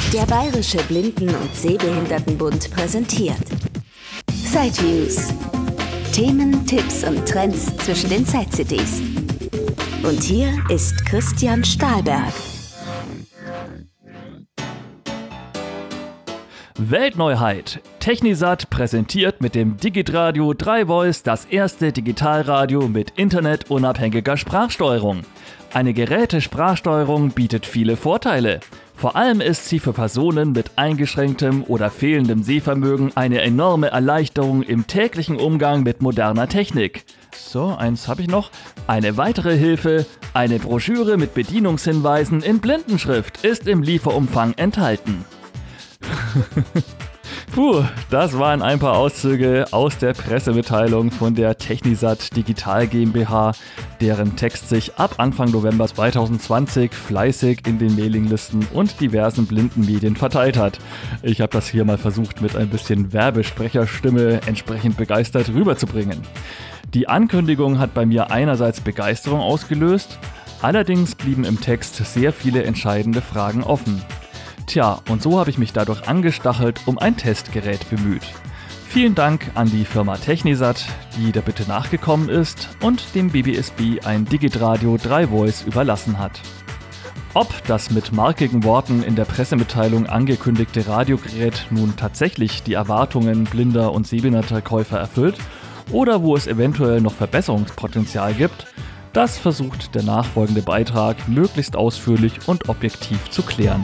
Der Bayerische Blinden- und Sehbehindertenbund präsentiert Sideviews. Themen, Tipps und Trends zwischen den Side-CDs. Und hier ist Christian Stahlberg. Weltneuheit. Technisat präsentiert mit dem Digitradio 3 Voice das erste Digitalradio mit internetunabhängiger Sprachsteuerung. Eine Gerätesprachsteuerung bietet viele Vorteile. Vor allem ist sie für Personen mit eingeschränktem oder fehlendem Sehvermögen eine enorme Erleichterung im täglichen Umgang mit moderner Technik. So, eins habe ich noch. Eine weitere Hilfe, eine Broschüre mit Bedienungshinweisen in Blindenschrift ist im Lieferumfang enthalten. Puh, das waren ein paar Auszüge aus der Pressemitteilung von der Technisat Digital GmbH, deren Text sich ab Anfang November 2020 fleißig in den Mailinglisten und diversen Blindenmedien verteilt hat. Ich habe das hier mal versucht, mit ein bisschen Werbesprecherstimme entsprechend begeistert rüberzubringen. Die Ankündigung hat bei mir einerseits Begeisterung ausgelöst, allerdings blieben im Text sehr viele entscheidende Fragen offen. Tja, und so habe ich mich dadurch angestachelt um ein Testgerät bemüht. Vielen Dank an die Firma Technisat, die der Bitte nachgekommen ist und dem BBSB ein Digitradio 3 Voice überlassen hat. Ob das mit markigen Worten in der Pressemitteilung angekündigte Radiogerät nun tatsächlich die Erwartungen blinder und sehbehinderter Käufer erfüllt oder wo es eventuell noch Verbesserungspotenzial gibt, das versucht der nachfolgende Beitrag möglichst ausführlich und objektiv zu klären.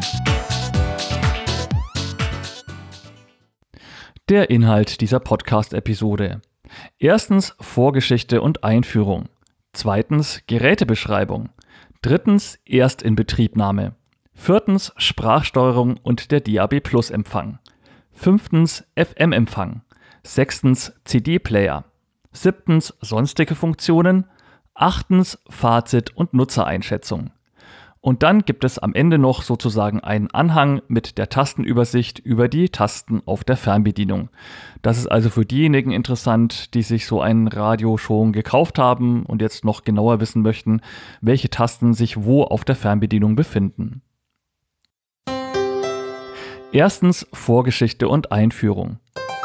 Der Inhalt dieser Podcast-Episode. Erstens Vorgeschichte und Einführung. Zweitens Gerätebeschreibung. Drittens Erstinbetriebnahme. Viertens Sprachsteuerung und der DAB+-Empfang. Fünftens FM-Empfang. Sechstens CD-Player. Siebtens sonstige Funktionen. Achtens Fazit und Nutzereinschätzung. Und dann gibt es am Ende noch sozusagen einen Anhang mit der Tastenübersicht über die Tasten auf der Fernbedienung. Das ist also für diejenigen interessant, die sich so ein Radio schon gekauft haben und jetzt noch genauer wissen möchten, welche Tasten sich wo auf der Fernbedienung befinden. Erstens Vorgeschichte und Einführung.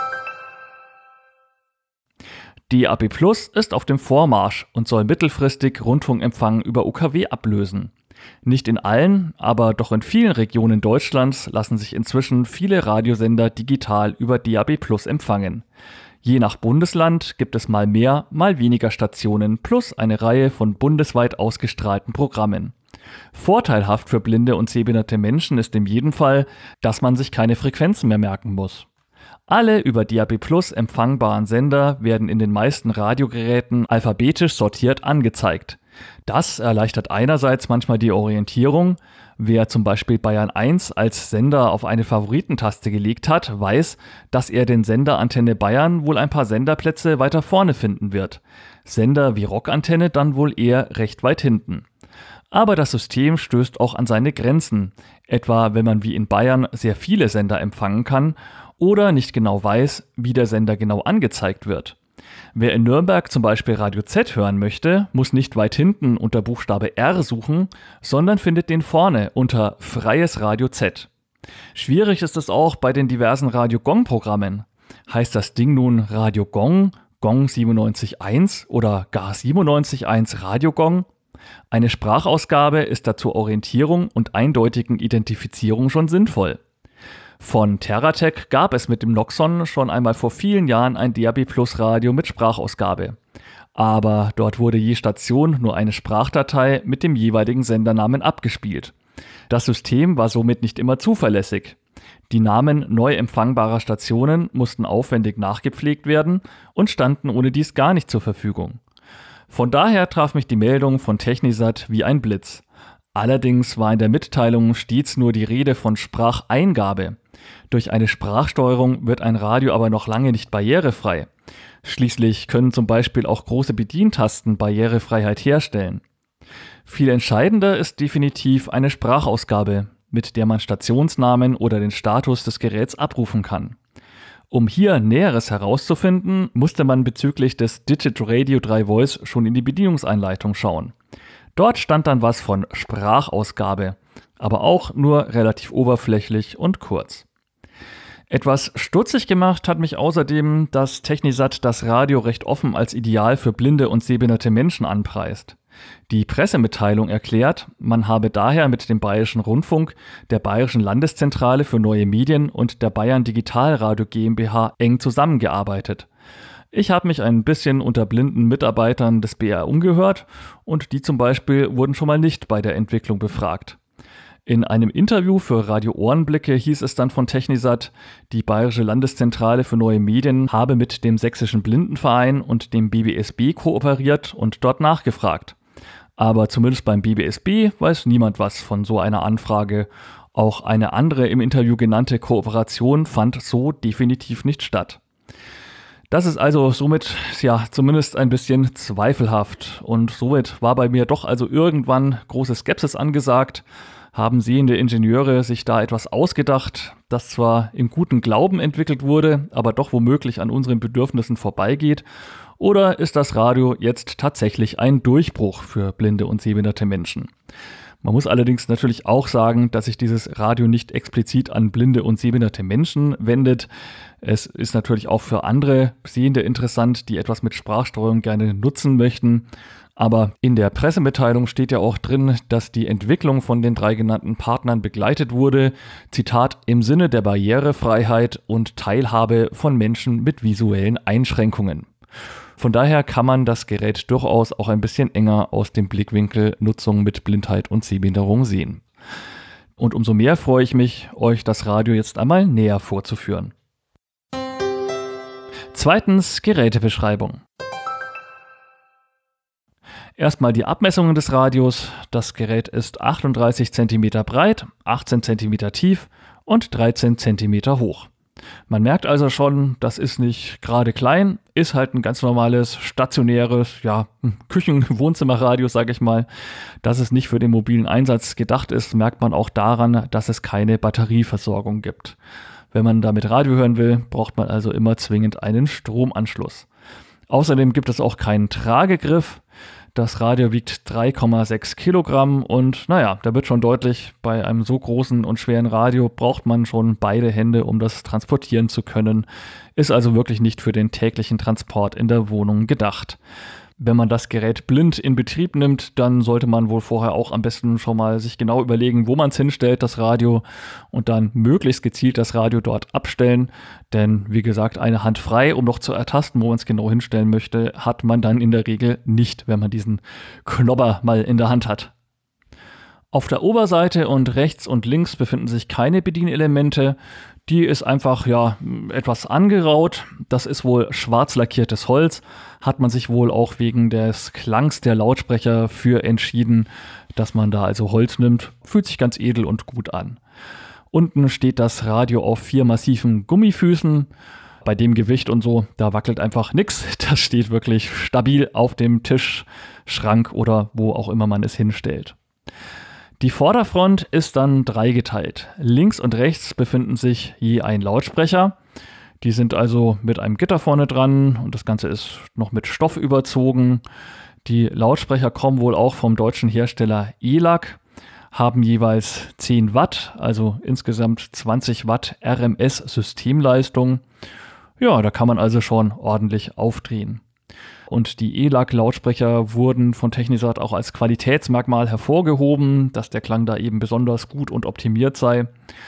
DAB+ ist auf dem Vormarsch und soll mittelfristig Rundfunkempfang über UKW ablösen. Nicht in allen, aber doch in vielen Regionen Deutschlands lassen sich inzwischen viele Radiosender digital über DAB+ empfangen. Je nach Bundesland gibt es mal mehr, mal weniger Stationen plus eine Reihe von bundesweit ausgestrahlten Programmen. Vorteilhaft für blinde und sehbehinderte Menschen ist in jedem Fall, dass man sich keine Frequenzen mehr merken muss. Alle über DAB+ empfangbaren Sender werden in den meisten Radiogeräten alphabetisch sortiert angezeigt. Das erleichtert einerseits manchmal die Orientierung. Wer zum Beispiel Bayern 1 als Sender auf eine Favoritentaste gelegt hat, weiß, dass er den Sender Antenne Bayern wohl ein paar Senderplätze weiter vorne finden wird. Sender wie Rockantenne dann wohl eher recht weit hinten. Aber das System stößt auch an seine Grenzen, etwa wenn man wie in Bayern sehr viele Sender empfangen kann oder nicht genau weiß, wie der Sender genau angezeigt wird. Wer in Nürnberg zum Beispiel Radio Z hören möchte, muss nicht weit hinten unter Buchstabe R suchen, sondern findet den vorne unter Freies Radio Z. Schwierig ist es auch bei den diversen Radio Gong-Programmen. Heißt das Ding nun Radio Gong, Gong 97.1 oder gar 97.1 Radio Gong? Eine Sprachausgabe ist da zur Orientierung und eindeutigen Identifizierung schon sinnvoll. Von TerraTech gab es mit dem Noxon schon einmal vor vielen Jahren ein DAB+-Radio mit Sprachausgabe. Aber dort wurde je Station nur eine Sprachdatei mit dem jeweiligen Sendernamen abgespielt. Das System war somit nicht immer zuverlässig. Die Namen neu empfangbarer Stationen mussten aufwendig nachgepflegt werden und standen ohne dies gar nicht zur Verfügung. Von daher traf mich die Meldung von Technisat wie ein Blitz. Allerdings war in der Mitteilung stets nur die Rede von Spracheingabe. Durch eine Sprachsteuerung wird ein Radio aber noch lange nicht barrierefrei. Schließlich können zum Beispiel auch große Bedientasten Barrierefreiheit herstellen. Viel entscheidender ist definitiv eine Sprachausgabe, mit der man Stationsnamen oder den Status des Geräts abrufen kann. Um hier Näheres herauszufinden, musste man bezüglich des Digitradio 3 Voice schon in die Bedienungseinleitung schauen. Dort stand dann was von Sprachausgabe, aber auch nur relativ oberflächlich und kurz. Etwas stutzig gemacht hat mich außerdem, dass Technisat das Radio recht offen als Ideal für blinde und sehbehinderte Menschen anpreist. Die Pressemitteilung erklärt, man habe daher mit dem Bayerischen Rundfunk, der Bayerischen Landeszentrale für neue Medien und der Bayern Digitalradio GmbH eng zusammengearbeitet. Ich habe mich ein bisschen unter blinden Mitarbeitern des BR umgehört und die zum Beispiel wurden schon mal nicht bei der Entwicklung befragt. In einem Interview für Radio Ohrenblicke hieß es dann von Technisat, die Bayerische Landeszentrale für neue Medien habe mit dem Sächsischen Blindenverein und dem BBSB kooperiert und dort nachgefragt. Aber zumindest beim BBSB weiß niemand was von so einer Anfrage. Auch eine andere im Interview genannte Kooperation fand so definitiv nicht statt. Das ist also somit ja zumindest ein bisschen zweifelhaft und somit war bei mir doch also irgendwann große Skepsis angesagt. Haben sehende Ingenieure sich da etwas ausgedacht, das zwar im guten Glauben entwickelt wurde, aber doch womöglich an unseren Bedürfnissen vorbeigeht? Oder ist das Radio jetzt tatsächlich ein Durchbruch für blinde und sehbehinderte Menschen? Man muss allerdings natürlich auch sagen, dass sich dieses Radio nicht explizit an blinde und sehbehinderte Menschen wendet. Es ist natürlich auch für andere Sehende interessant, die etwas mit Sprachsteuerung gerne nutzen möchten. Aber in der Pressemitteilung steht ja auch drin, dass die Entwicklung von den 3 genannten Partnern begleitet wurde, Zitat, im Sinne der Barrierefreiheit und Teilhabe von Menschen mit visuellen Einschränkungen. Von daher kann man das Gerät durchaus auch ein bisschen enger aus dem Blickwinkel Nutzung mit Blindheit und Sehbehinderung sehen. Und umso mehr freue ich mich, euch das Radio jetzt einmal näher vorzuführen. Zweitens, Gerätebeschreibung. Erstmal die Abmessungen des Radios. Das Gerät ist 38 cm breit, 18 cm tief und 13 cm hoch. Man merkt also schon, das ist nicht gerade klein, ist halt ein ganz normales, stationäres, Küchen-Wohnzimmerradio, sage ich mal. Dass es nicht für den mobilen Einsatz gedacht ist, merkt man auch daran, dass es keine Batterieversorgung gibt. Wenn man damit Radio hören will, braucht man also immer zwingend einen Stromanschluss. Außerdem gibt es auch keinen Tragegriff. Das Radio wiegt 3,6 Kilogramm und da wird schon deutlich, bei einem so großen und schweren Radio braucht man schon beide Hände, um das transportieren zu können. Ist also wirklich nicht für den täglichen Transport in der Wohnung gedacht. Wenn man das Gerät blind in Betrieb nimmt, dann sollte man wohl vorher auch am besten schon mal sich genau überlegen, wo man es hinstellt, das Radio, und dann möglichst gezielt das Radio dort abstellen. Denn wie gesagt, eine Hand frei, um noch zu ertasten, wo man es genau hinstellen möchte, hat man dann in der Regel nicht, wenn man diesen Knobber mal in der Hand hat. Auf der Oberseite und rechts und links befinden sich keine Bedienelemente. Die ist einfach etwas angeraut. Das ist wohl schwarz lackiertes Holz. Hat man sich wohl auch wegen des Klangs der Lautsprecher für entschieden, dass man da also Holz nimmt. Fühlt sich ganz edel und gut an. Unten steht das Radio auf 4 massiven Gummifüßen. Bei dem Gewicht und so, da wackelt einfach nichts. Das steht wirklich stabil auf dem Tisch, Schrank oder wo auch immer man es hinstellt. Die Vorderfront ist dann dreigeteilt. Links und rechts befinden sich je ein Lautsprecher. Die sind also mit einem Gitter vorne dran und das Ganze ist noch mit Stoff überzogen. Die Lautsprecher kommen wohl auch vom deutschen Hersteller ELAC, haben jeweils 10 Watt, also insgesamt 20 Watt RMS-Systemleistung. Ja, da kann man also schon ordentlich aufdrehen. Und die ELAC-Lautsprecher wurden von Technisat auch als Qualitätsmerkmal hervorgehoben, dass der Klang da eben besonders gut und optimiert sei.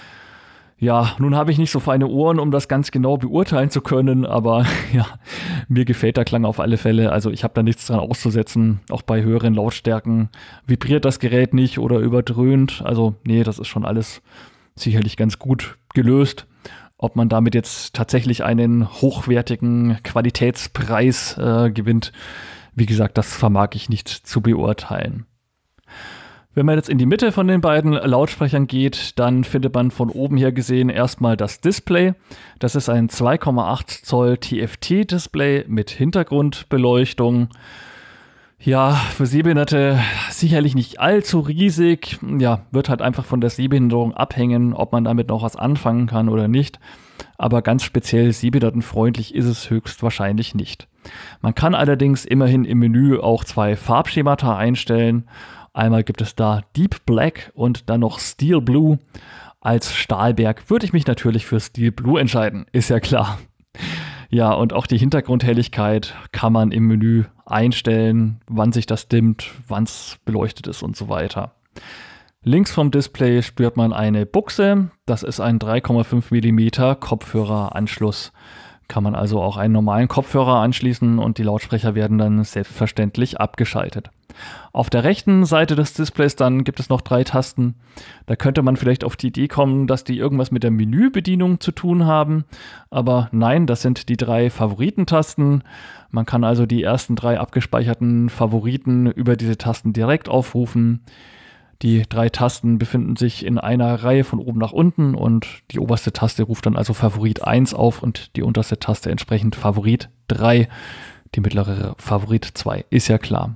Ja, nun habe ich nicht so feine Ohren, um das ganz genau beurteilen zu können, aber mir gefällt der Klang auf alle Fälle. Also ich habe da nichts dran auszusetzen. Auch bei höheren Lautstärken vibriert das Gerät nicht oder überdröhnt. Also nee, das ist schon alles sicherlich ganz gut gelöst. Ob man damit jetzt tatsächlich einen hochwertigen Qualitätspreis gewinnt, wie gesagt, das vermag ich nicht zu beurteilen. Wenn man jetzt in die Mitte von den beiden Lautsprechern geht, dann findet man von oben her gesehen erstmal das Display. Das ist ein 2,8 Zoll TFT-Display mit Hintergrundbeleuchtung. Ja, für Sehbehinderte sicherlich nicht allzu riesig. Ja, wird halt einfach von der Sehbehinderung abhängen, ob man damit noch was anfangen kann oder nicht. Aber ganz speziell sehbehindertenfreundlich ist es höchstwahrscheinlich nicht. Man kann allerdings immerhin im Menü auch 2 Farbschemata einstellen. Einmal gibt es da Deep Black und dann noch Steel Blue. Als Stahlberg würde ich mich natürlich für Steel Blue entscheiden, ist ja klar. Ja, und auch die Hintergrundhelligkeit kann man im Menü einstellen, wann sich das dimmt, wann es beleuchtet ist und so weiter. Links vom Display spürt man eine Buchse. Das ist ein 3,5 mm Kopfhöreranschluss. Kann man also auch einen normalen Kopfhörer anschließen und die Lautsprecher werden dann selbstverständlich abgeschaltet. Auf der rechten Seite des Displays dann gibt es noch 3 Tasten. Da könnte man vielleicht auf die Idee kommen, dass die irgendwas mit der Menübedienung zu tun haben. Aber nein, das sind die 3 Favoritentasten. Man kann also die ersten 3 abgespeicherten Favoriten über diese Tasten direkt aufrufen. Die 3 Tasten befinden sich in einer Reihe von oben nach unten und die oberste Taste ruft dann also Favorit 1 auf und die unterste Taste entsprechend Favorit 3, die mittlere Favorit 2, ist ja klar.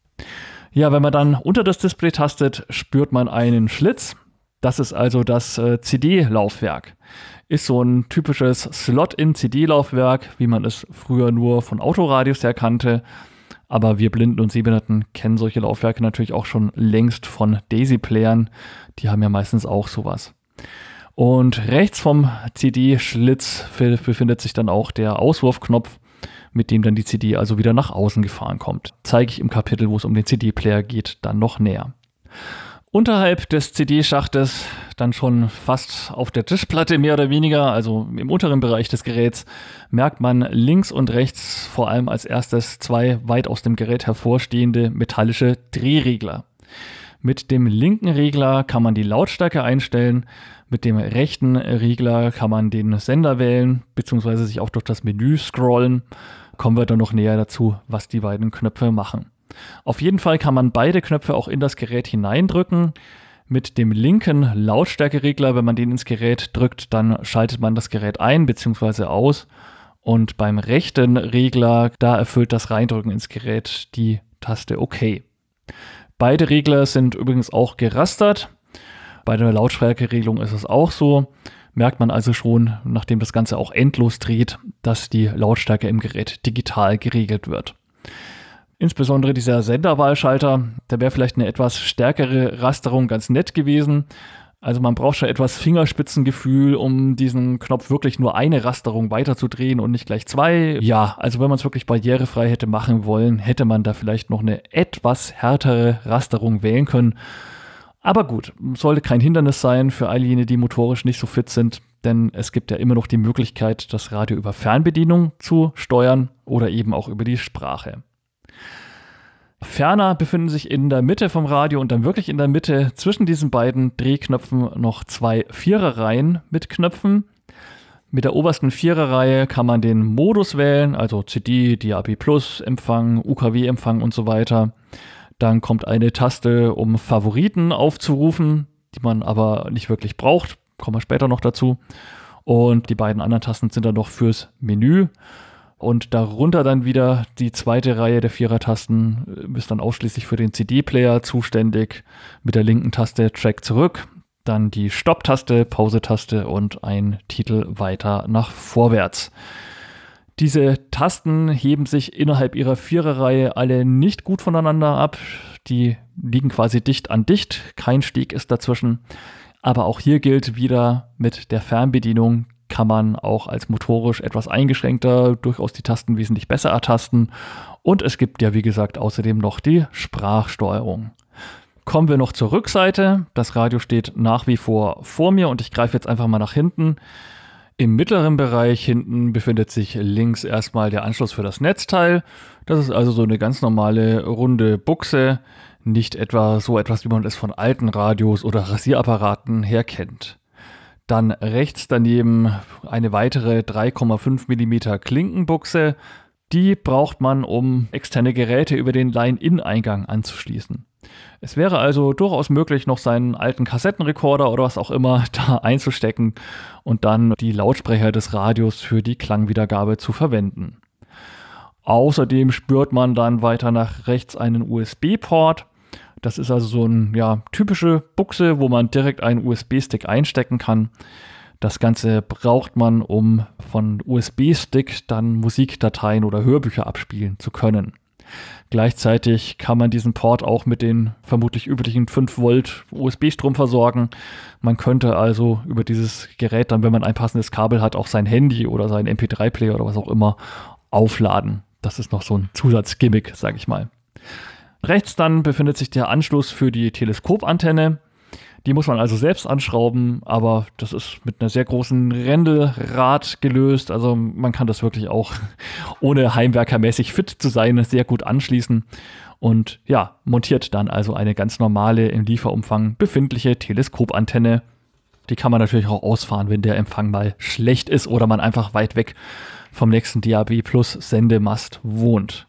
Ja, wenn man dann unter das Display tastet, spürt man einen Schlitz. Das ist also das CD-Laufwerk. Ist so ein typisches Slot-in-CD-Laufwerk, wie man es früher nur von Autoradios her kannte. Aber wir Blinden und Sehbehinderten kennen solche Laufwerke natürlich auch schon längst von Daisy-Playern. Die haben ja meistens auch sowas. Und rechts vom CD-Schlitz befindet sich dann auch der Auswurfknopf, mit dem dann die CD also wieder nach außen gefahren kommt. Zeige ich im Kapitel, wo es um den CD-Player geht, dann noch näher. Unterhalb des CD-Schachtes, dann schon fast auf der Tischplatte mehr oder weniger, also im unteren Bereich des Geräts, merkt man links und rechts vor allem als erstes 2 weit aus dem Gerät hervorstehende metallische Drehregler. Mit dem linken Regler kann man die Lautstärke einstellen, mit dem rechten Regler kann man den Sender wählen, beziehungsweise sich auch durch das Menü scrollen. Kommen wir dann noch näher dazu, was die beiden Knöpfe machen. Auf jeden Fall kann man beide Knöpfe auch in das Gerät hineindrücken. Mit dem linken Lautstärkeregler, wenn man den ins Gerät drückt, dann schaltet man das Gerät ein bzw. aus. Und beim rechten Regler, da erfüllt das Reindrücken ins Gerät die Taste OK. Beide Regler sind übrigens auch gerastert. Bei der Lautstärkeregelung ist es auch so. Merkt man also schon, nachdem das Ganze auch endlos dreht, dass die Lautstärke im Gerät digital geregelt wird. Insbesondere dieser Senderwahlschalter, da wäre vielleicht eine etwas stärkere Rasterung ganz nett gewesen. Also man braucht schon etwas Fingerspitzengefühl, um diesen Knopf wirklich nur eine Rasterung weiterzudrehen und nicht gleich 2. Ja, also wenn man es wirklich barrierefrei hätte machen wollen, hätte man da vielleicht noch eine etwas härtere Rasterung wählen können. Aber gut, sollte kein Hindernis sein für all jene, die motorisch nicht so fit sind, denn es gibt ja immer noch die Möglichkeit, das Radio über Fernbedienung zu steuern oder eben auch über die Sprache. Ferner befinden sich in der Mitte vom Radio und dann wirklich in der Mitte zwischen diesen beiden Drehknöpfen noch 2 Viererreihen mit Knöpfen. Mit der obersten Viererreihe kann man den Modus wählen, also CD, DAB+, Empfang, UKW-Empfang und so weiter. Dann kommt eine Taste, um Favoriten aufzurufen, die man aber nicht wirklich braucht. Kommen wir später noch dazu. Und die beiden anderen Tasten sind dann noch fürs Menü. Und darunter dann wieder die zweite Reihe der Vierertasten ist dann ausschließlich für den CD-Player zuständig. Mit der linken Taste Track zurück, dann die Stopp-Taste, Pause-Taste und ein Titel weiter nach vorwärts. Diese Tasten heben sich innerhalb ihrer Viererreihe alle nicht gut voneinander ab. Die liegen quasi dicht an dicht, kein Steg ist dazwischen. Aber auch hier gilt wieder, mit der Fernbedienung kann man auch als motorisch etwas eingeschränkter durchaus die Tasten wesentlich besser ertasten. Und es gibt ja, wie gesagt, außerdem noch die Sprachsteuerung. Kommen wir noch zur Rückseite. Das Radio steht nach wie vor mir und ich greife jetzt einfach mal nach hinten. Im mittleren Bereich hinten befindet sich links erstmal der Anschluss für das Netzteil. Das ist also so eine ganz normale runde Buchse, nicht etwa so etwas, wie man es von alten Radios oder Rasierappparaten her kennt. Dann rechts daneben eine weitere 3,5 mm Klinkenbuchse. Die braucht man, um externe Geräte über den Line-In-Eingang anzuschließen. Es wäre also durchaus möglich, noch seinen alten Kassettenrekorder oder was auch immer da einzustecken und dann die Lautsprecher des Radios für die Klangwiedergabe zu verwenden. Außerdem spürt man dann weiter nach rechts einen USB-Port. Das ist also so eine typische Buchse, wo man direkt einen USB-Stick einstecken kann. Das Ganze braucht man, um von USB-Stick dann Musikdateien oder Hörbücher abspielen zu können. Gleichzeitig kann man diesen Port auch mit den vermutlich üblichen 5 Volt USB-Strom versorgen. Man könnte also über dieses Gerät dann, wenn man ein passendes Kabel hat, auch sein Handy oder seinen MP3-Player oder was auch immer aufladen. Das ist noch so ein Zusatzgimmick, sage ich mal. Rechts dann befindet sich der Anschluss für die Teleskopantenne. Die muss man also selbst anschrauben, aber das ist mit einer sehr großen Rändelrad gelöst. Also man kann das wirklich auch, ohne heimwerkermäßig fit zu sein, sehr gut anschließen. Und ja, montiert dann also eine ganz normale, im Lieferumfang befindliche Teleskopantenne. Die kann man natürlich auch ausfahren, wenn der Empfang mal schlecht ist oder man einfach weit weg vom nächsten DAB+ Sendemast wohnt.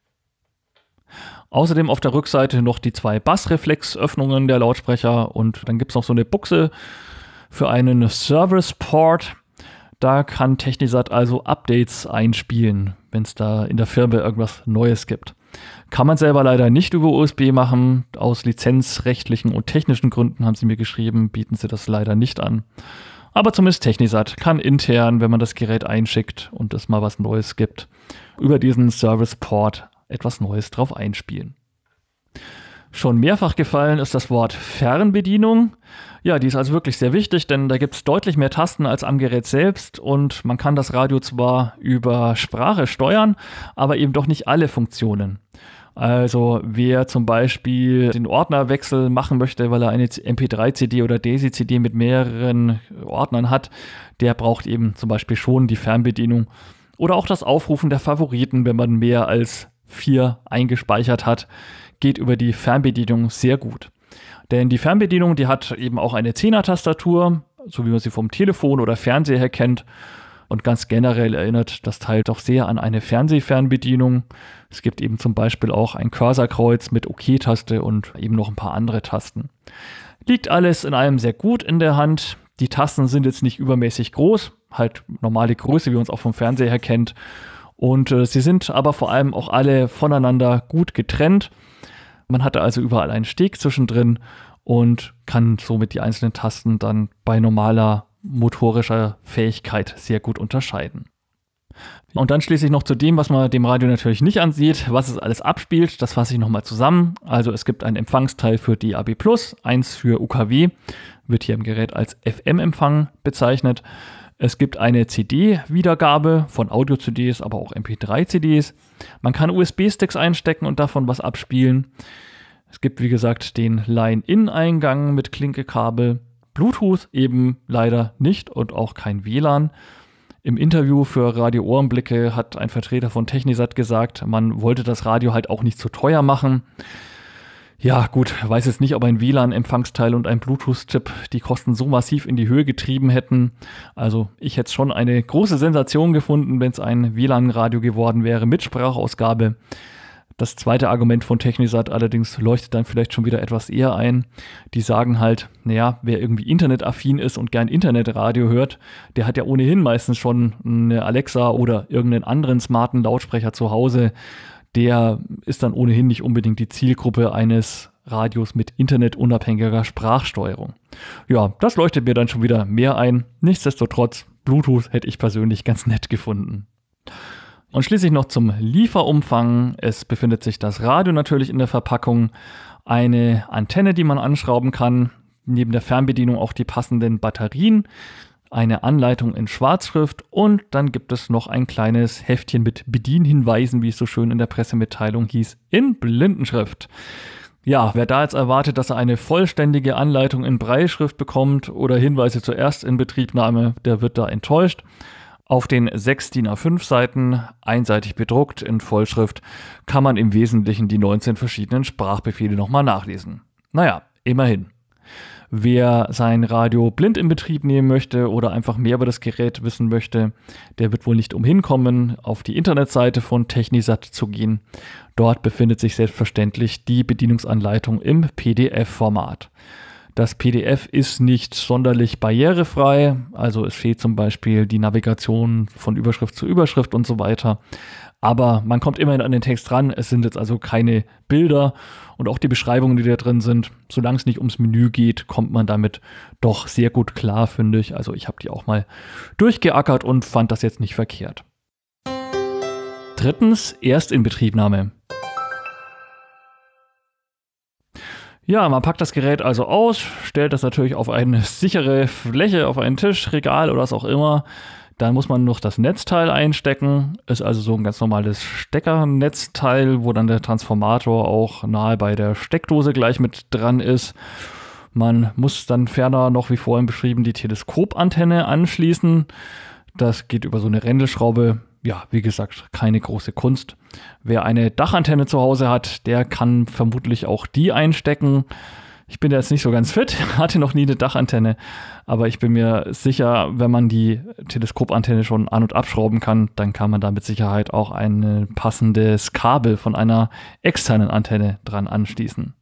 Außerdem auf der Rückseite noch die 2 Bassreflexöffnungen der Lautsprecher und dann gibt es noch so eine Buchse für einen Service Port. Da kann Technisat also Updates einspielen, wenn es da in der Firmware irgendwas Neues gibt. Kann man selber leider nicht über USB machen. Aus lizenzrechtlichen und technischen Gründen haben sie mir geschrieben, bieten sie das leider nicht an. Aber zumindest Technisat kann intern, wenn man das Gerät einschickt und es mal was Neues gibt, über diesen Service Port etwas Neues drauf einspielen. Schon mehrfach gefallen ist das Wort Fernbedienung. Ja, die ist also wirklich sehr wichtig, denn da gibt es deutlich mehr Tasten als am Gerät selbst und man kann das Radio zwar über Sprache steuern, aber eben doch nicht alle Funktionen. Also wer zum Beispiel den Ordnerwechsel machen möchte, weil er eine MP3-CD oder DAISY-CD mit mehreren Ordnern hat, der braucht eben zum Beispiel schon die Fernbedienung. Oder auch das Aufrufen der Favoriten, wenn man mehr als 4 eingespeichert hat, geht über die Fernbedienung sehr gut. Denn die Fernbedienung, die hat eben auch eine 10er-Tastatur, so wie man sie vom Telefon oder Fernseher her kennt. Und ganz generell erinnert das Teil doch sehr an eine Fernsehfernbedienung. Es gibt eben zum Beispiel auch ein Cursorkreuz mit OK-Taste und eben noch ein paar andere Tasten. Liegt alles in allem sehr gut in der Hand. Die Tasten sind jetzt nicht übermäßig groß, halt normale Größe, wie man es auch vom Fernseher her kennt. Und sie sind aber vor allem auch alle voneinander gut getrennt. Man hatte also überall einen Steg zwischendrin und kann somit die einzelnen Tasten dann bei normaler motorischer Fähigkeit sehr gut unterscheiden. Und dann schließlich noch zu dem, was man dem Radio natürlich nicht ansieht, was es alles abspielt. Das fasse ich nochmal zusammen. Also es gibt ein Empfangsteil für DAB+, eins für UKW, wird hier im Gerät als FM-Empfang bezeichnet. Es gibt eine CD-Wiedergabe von Audio-CDs, aber auch MP3-CDs. Man kann USB-Sticks einstecken und davon was abspielen. Es gibt, wie gesagt, den Line-In-Eingang mit Klinkekabel. Bluetooth eben leider nicht und auch kein WLAN. Im Interview für Radio Ohrenblicke hat ein Vertreter von Technisat gesagt, man wollte das Radio halt auch nicht zu teuer machen. Ja gut, weiß jetzt nicht, ob ein WLAN-Empfangsteil und ein Bluetooth-Chip die Kosten so massiv in die Höhe getrieben hätten. Also ich hätte schon eine große Sensation gefunden, wenn es ein WLAN-Radio geworden wäre mit Sprachausgabe. Das zweite Argument von Technisat allerdings leuchtet dann vielleicht schon wieder etwas eher ein. Die sagen halt, naja, wer irgendwie internetaffin ist und gern Internetradio hört, der hat ja ohnehin meistens schon eine Alexa oder irgendeinen anderen smarten Lautsprecher zu Hause. Der ist dann ohnehin nicht unbedingt die Zielgruppe eines Radios mit internetunabhängiger Sprachsteuerung. Ja, das leuchtet mir dann schon wieder mehr ein. Nichtsdestotrotz, Bluetooth hätte ich persönlich ganz nett gefunden. Und schließlich noch zum Lieferumfang. Es befindet sich das Radio natürlich in der Verpackung, eine Antenne, die man anschrauben kann, neben der Fernbedienung auch die passenden Batterien, eine Anleitung in Schwarzschrift und dann gibt es noch ein kleines Heftchen mit Bedienhinweisen, wie es so schön in der Pressemitteilung hieß, in Blindenschrift. Ja, wer da jetzt erwartet, dass er eine vollständige Anleitung in Brailleschrift bekommt oder Hinweise zur Erstinbetriebnahme, der wird da enttäuscht. Auf den 6 DIN A5 Seiten, einseitig bedruckt in Vollschrift, kann man im Wesentlichen die 19 verschiedenen Sprachbefehle nochmal nachlesen. Naja, immerhin. Wer sein Radio blind in Betrieb nehmen möchte oder einfach mehr über das Gerät wissen möchte, der wird wohl nicht umhin kommen, auf die Internetseite von Technisat zu gehen. Dort befindet sich selbstverständlich die Bedienungsanleitung im PDF-Format. Das PDF ist nicht sonderlich barrierefrei, also es fehlt zum Beispiel die Navigation von Überschrift zu Überschrift und so weiter. Aber man kommt immerhin an den Text ran, es sind jetzt also keine Bilder und auch die Beschreibungen, die da drin sind, solange es nicht ums Menü geht, kommt man damit doch sehr gut klar, finde ich. Also ich habe die auch mal durchgeackert und fand das jetzt nicht verkehrt. Drittens, Erstinbetriebnahme. Ja, man packt das Gerät also aus, stellt das natürlich auf eine sichere Fläche, auf einen Tisch, Regal oder was auch immer. Dann muss man noch das Netzteil einstecken. Ist also so ein ganz normales Steckernetzteil, wo dann der Transformator auch nahe bei der Steckdose gleich mit dran ist. Man muss dann ferner noch, wie vorhin beschrieben, die Teleskopantenne anschließen. Das geht über so eine Rändelschraube. Ja, wie gesagt, keine große Kunst. Wer eine Dachantenne zu Hause hat, der kann vermutlich auch die einstecken. Ich bin jetzt nicht so ganz fit, hatte noch nie eine Dachantenne, aber ich bin mir sicher, wenn man die Teleskopantenne schon an- und abschrauben kann, dann kann man da mit Sicherheit auch ein passendes Kabel von einer externen Antenne dran anschließen.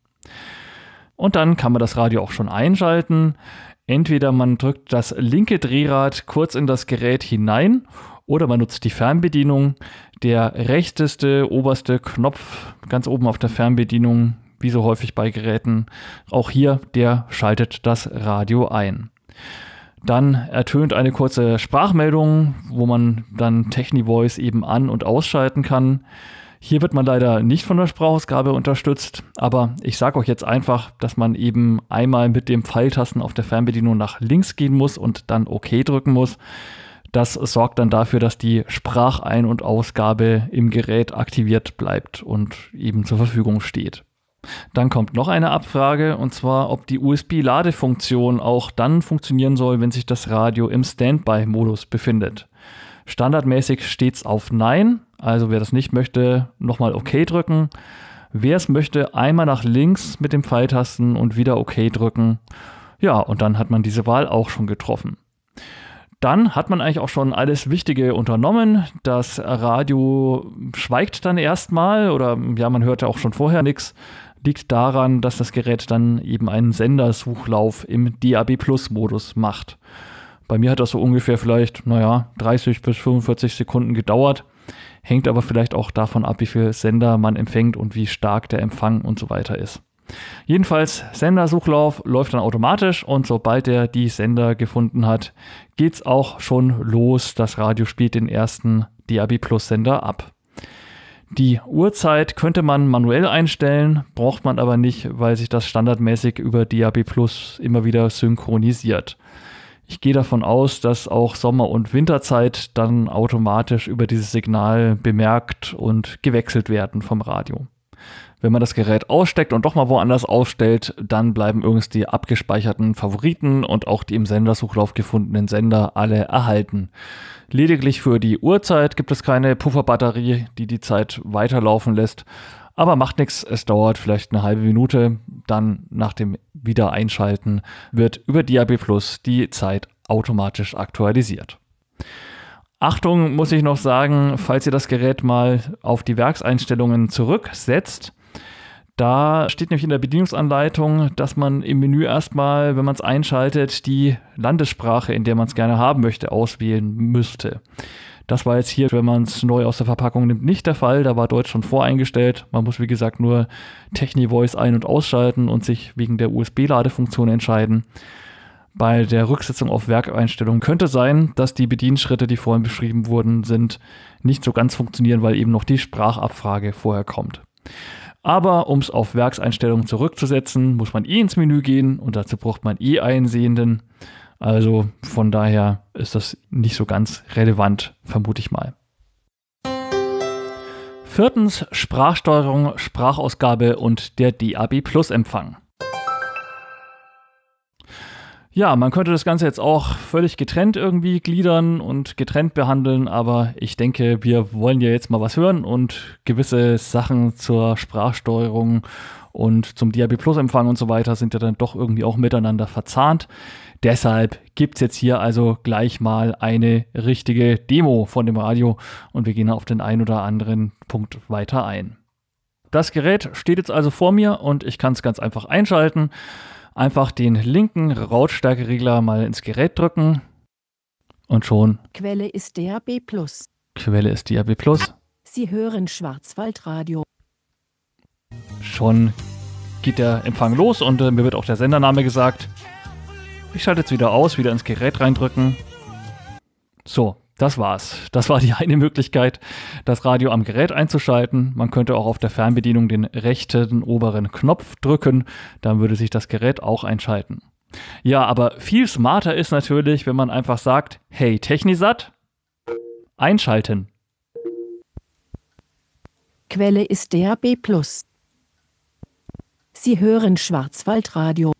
Und dann kann man das Radio auch schon einschalten. Entweder man drückt das linke Drehrad kurz in das Gerät hinein oder man nutzt die Fernbedienung. Der rechteste, oberste Knopf ganz oben auf der Fernbedienung, wie so häufig bei Geräten, auch hier, der schaltet das Radio ein. Dann ertönt eine kurze Sprachmeldung, wo man dann TechniVoice eben an- und ausschalten kann. Hier wird man leider nicht von der Sprachausgabe unterstützt, aber ich sage euch jetzt einfach, dass man eben einmal mit dem Pfeiltasten auf der Fernbedienung nach links gehen muss und dann OK drücken muss. Das sorgt dann dafür, dass die Sprachein- und Ausgabe im Gerät aktiviert bleibt und eben zur Verfügung steht. Dann kommt noch eine Abfrage, und zwar, ob die USB-Ladefunktion auch dann funktionieren soll, wenn sich das Radio im Standby-Modus befindet. Standardmäßig steht es auf Nein, also wer das nicht möchte, nochmal OK drücken. Wer es möchte, einmal nach links mit dem Pfeiltasten und wieder OK drücken. Ja, und dann hat man diese Wahl auch schon getroffen. Dann hat man eigentlich auch schon alles Wichtige unternommen. Das Radio schweigt dann erstmal oder ja, man hört ja auch schon vorher nichts. Liegt daran, dass das Gerät dann eben einen Sendersuchlauf im DAB+-Modus macht. Bei mir hat das so ungefähr vielleicht, 30 bis 45 Sekunden gedauert. Hängt aber vielleicht auch davon ab, wie viel Sender man empfängt und wie stark der Empfang und so weiter ist. Jedenfalls, Sendersuchlauf läuft dann automatisch und sobald er die Sender gefunden hat, geht's auch schon los. Das Radio spielt den ersten DAB+-Sender ab. Die Uhrzeit könnte man manuell einstellen, braucht man aber nicht, weil sich das standardmäßig über DAB+ immer wieder synchronisiert. Ich gehe davon aus, dass auch Sommer- und Winterzeit dann automatisch über dieses Signal bemerkt und gewechselt werden vom Radio. Wenn man das Gerät aussteckt und doch mal woanders ausstellt, dann bleiben übrigens die abgespeicherten Favoriten und auch die im Sendersuchlauf gefundenen Sender alle erhalten. Lediglich für die Uhrzeit gibt es keine Pufferbatterie, die die Zeit weiterlaufen lässt. Aber macht nichts, es dauert vielleicht eine halbe Minute. Dann nach dem Wiedereinschalten wird über DAB+ die Zeit automatisch aktualisiert. Achtung, muss ich noch sagen, falls ihr das Gerät mal auf die Werkseinstellungen zurücksetzt, da steht nämlich in der Bedienungsanleitung, dass man im Menü erstmal, wenn man es einschaltet, die Landessprache, in der man es gerne haben möchte, auswählen müsste. Das war jetzt hier, wenn man es neu aus der Verpackung nimmt, nicht der Fall. Da war Deutsch schon voreingestellt. Man muss, wie gesagt, nur TechniVoice ein- und ausschalten und sich wegen der USB-Ladefunktion entscheiden. Bei der Rücksetzung auf Werkeinstellungen könnte sein, dass die Bedienschritte, die vorhin beschrieben wurden, nicht so ganz funktionieren, weil eben noch die Sprachabfrage vorher kommt. Aber um es auf Werkseinstellungen zurückzusetzen, muss man ins Menü gehen und dazu braucht man einen Sehenden. Also von daher ist das nicht so ganz relevant, vermute ich mal. Viertens, Sprachsteuerung, Sprachausgabe und der DAB+-Empfang. Ja, man könnte das Ganze jetzt auch völlig getrennt irgendwie gliedern und getrennt behandeln, aber ich denke, wir wollen ja jetzt mal was hören und gewisse Sachen zur Sprachsteuerung und zum DAB+-Empfang und so weiter sind ja dann doch irgendwie auch miteinander verzahnt. Deshalb gibt's jetzt hier also gleich mal eine richtige Demo von dem Radio und wir gehen auf den einen oder anderen Punkt weiter ein. Das Gerät steht jetzt also vor mir und ich kann es ganz einfach einschalten. Einfach den linken Lautstärkeregler mal ins Gerät drücken und schon. Quelle ist DAB+. Quelle ist DAB+. Sie hören Schwarzwaldradio. Schon geht der Empfang los und mir wird auch der Sendername gesagt. Ich schalte jetzt wieder aus, wieder ins Gerät reindrücken. So, Das war's. Das war die eine Möglichkeit, das Radio am Gerät einzuschalten. Man könnte auch auf der Fernbedienung den rechten oberen Knopf drücken, dann würde sich das Gerät auch einschalten. Ja, aber viel smarter ist natürlich, wenn man einfach sagt, hey Technisat, einschalten. Quelle ist DAB+. Sie hören Schwarzwaldradio.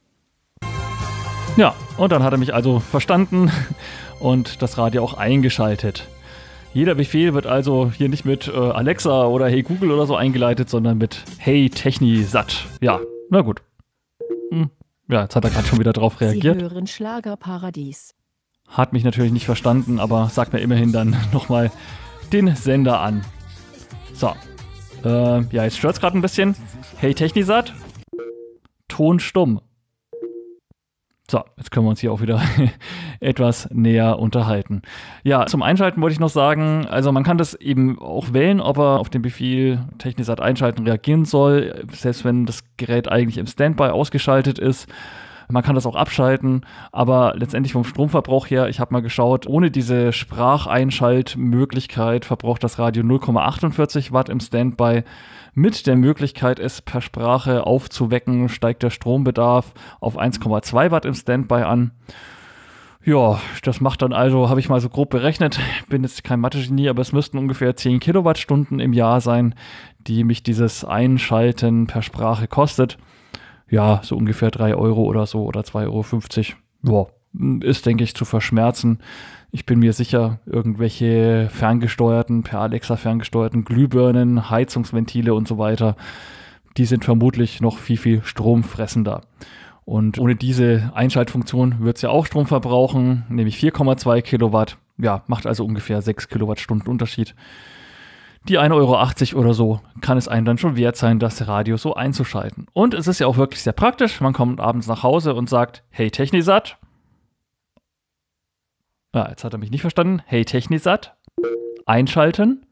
Ja, und dann hat er mich also verstanden und das Radio auch eingeschaltet. Jeder Befehl wird also hier nicht mit Alexa oder Hey Google oder so eingeleitet, sondern mit Hey Technisat. Ja, na gut. Ja, jetzt hat er gerade schon wieder drauf reagiert. Sie hören Schlagerparadies. Hat mich natürlich nicht verstanden, aber sagt mir immerhin dann nochmal den Sender an. So. Ja, jetzt stört's gerade ein bisschen. Hey Technisat. Ton stumm. So, jetzt können wir uns hier auch wieder etwas näher unterhalten. Ja, zum Einschalten wollte ich noch sagen, also man kann das eben auch wählen, ob er auf den Befehl Technisat einschalten reagieren soll, selbst wenn das Gerät eigentlich im Standby ausgeschaltet ist. Man kann das auch abschalten, aber letztendlich vom Stromverbrauch her, ich habe mal geschaut, ohne diese Spracheinschaltmöglichkeit verbraucht das Radio 0,48 Watt im Standby. Mit der Möglichkeit, es per Sprache aufzuwecken, steigt der Strombedarf auf 1,2 Watt im Standby an. Ja, das macht dann also, habe ich mal so grob berechnet, bin jetzt kein Mathe-Genie, aber es müssten ungefähr 10 Kilowattstunden im Jahr sein, die mich dieses Einschalten per Sprache kostet. Ja, so ungefähr 3 Euro oder so oder 2,50 Euro. Ja, ist, denke ich, zu verschmerzen. Ich bin mir sicher, irgendwelche ferngesteuerten, per Alexa ferngesteuerten Glühbirnen, Heizungsventile und so weiter, die sind vermutlich noch viel, viel stromfressender. Und ohne diese Einschaltfunktion wird es ja auch Strom verbrauchen, nämlich 4,2 Kilowatt. Ja, macht also ungefähr 6 Kilowattstunden Unterschied. Die 1,80 Euro oder so kann es einem dann schon wert sein, das Radio so einzuschalten. Und es ist ja auch wirklich sehr praktisch. Man kommt abends nach Hause und sagt, hey Technisat. Ja, jetzt hat er mich nicht verstanden. Hey Technisat. Einschalten.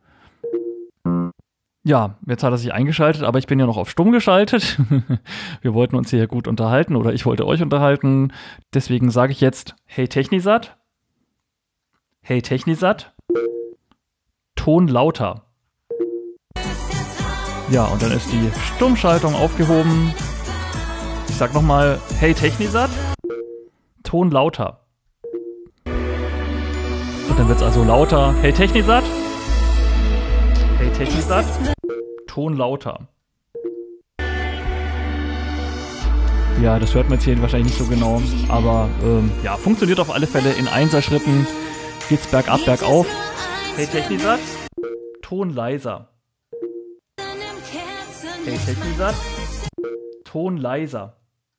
Ja, jetzt hat er sich eingeschaltet, aber ich bin ja noch auf stumm geschaltet. Wir wollten uns hier gut unterhalten oder ich wollte euch unterhalten. Deswegen sage ich jetzt, hey Technisat. Hey Technisat. Ton lauter. Ja, und dann ist die Stummschaltung aufgehoben. Ich sag nochmal, hey Technisat. Ton lauter. Und dann wird es also lauter. Hey Technisat. Hey Technisat. Ton lauter. Ja, das hört man jetzt hier wahrscheinlich nicht so genau. Aber ja, funktioniert auf alle Fälle. In Einserschritten geht's bergab, bergauf. Hey Technisat. Ton leiser. Hey Technisat. Ton leiser.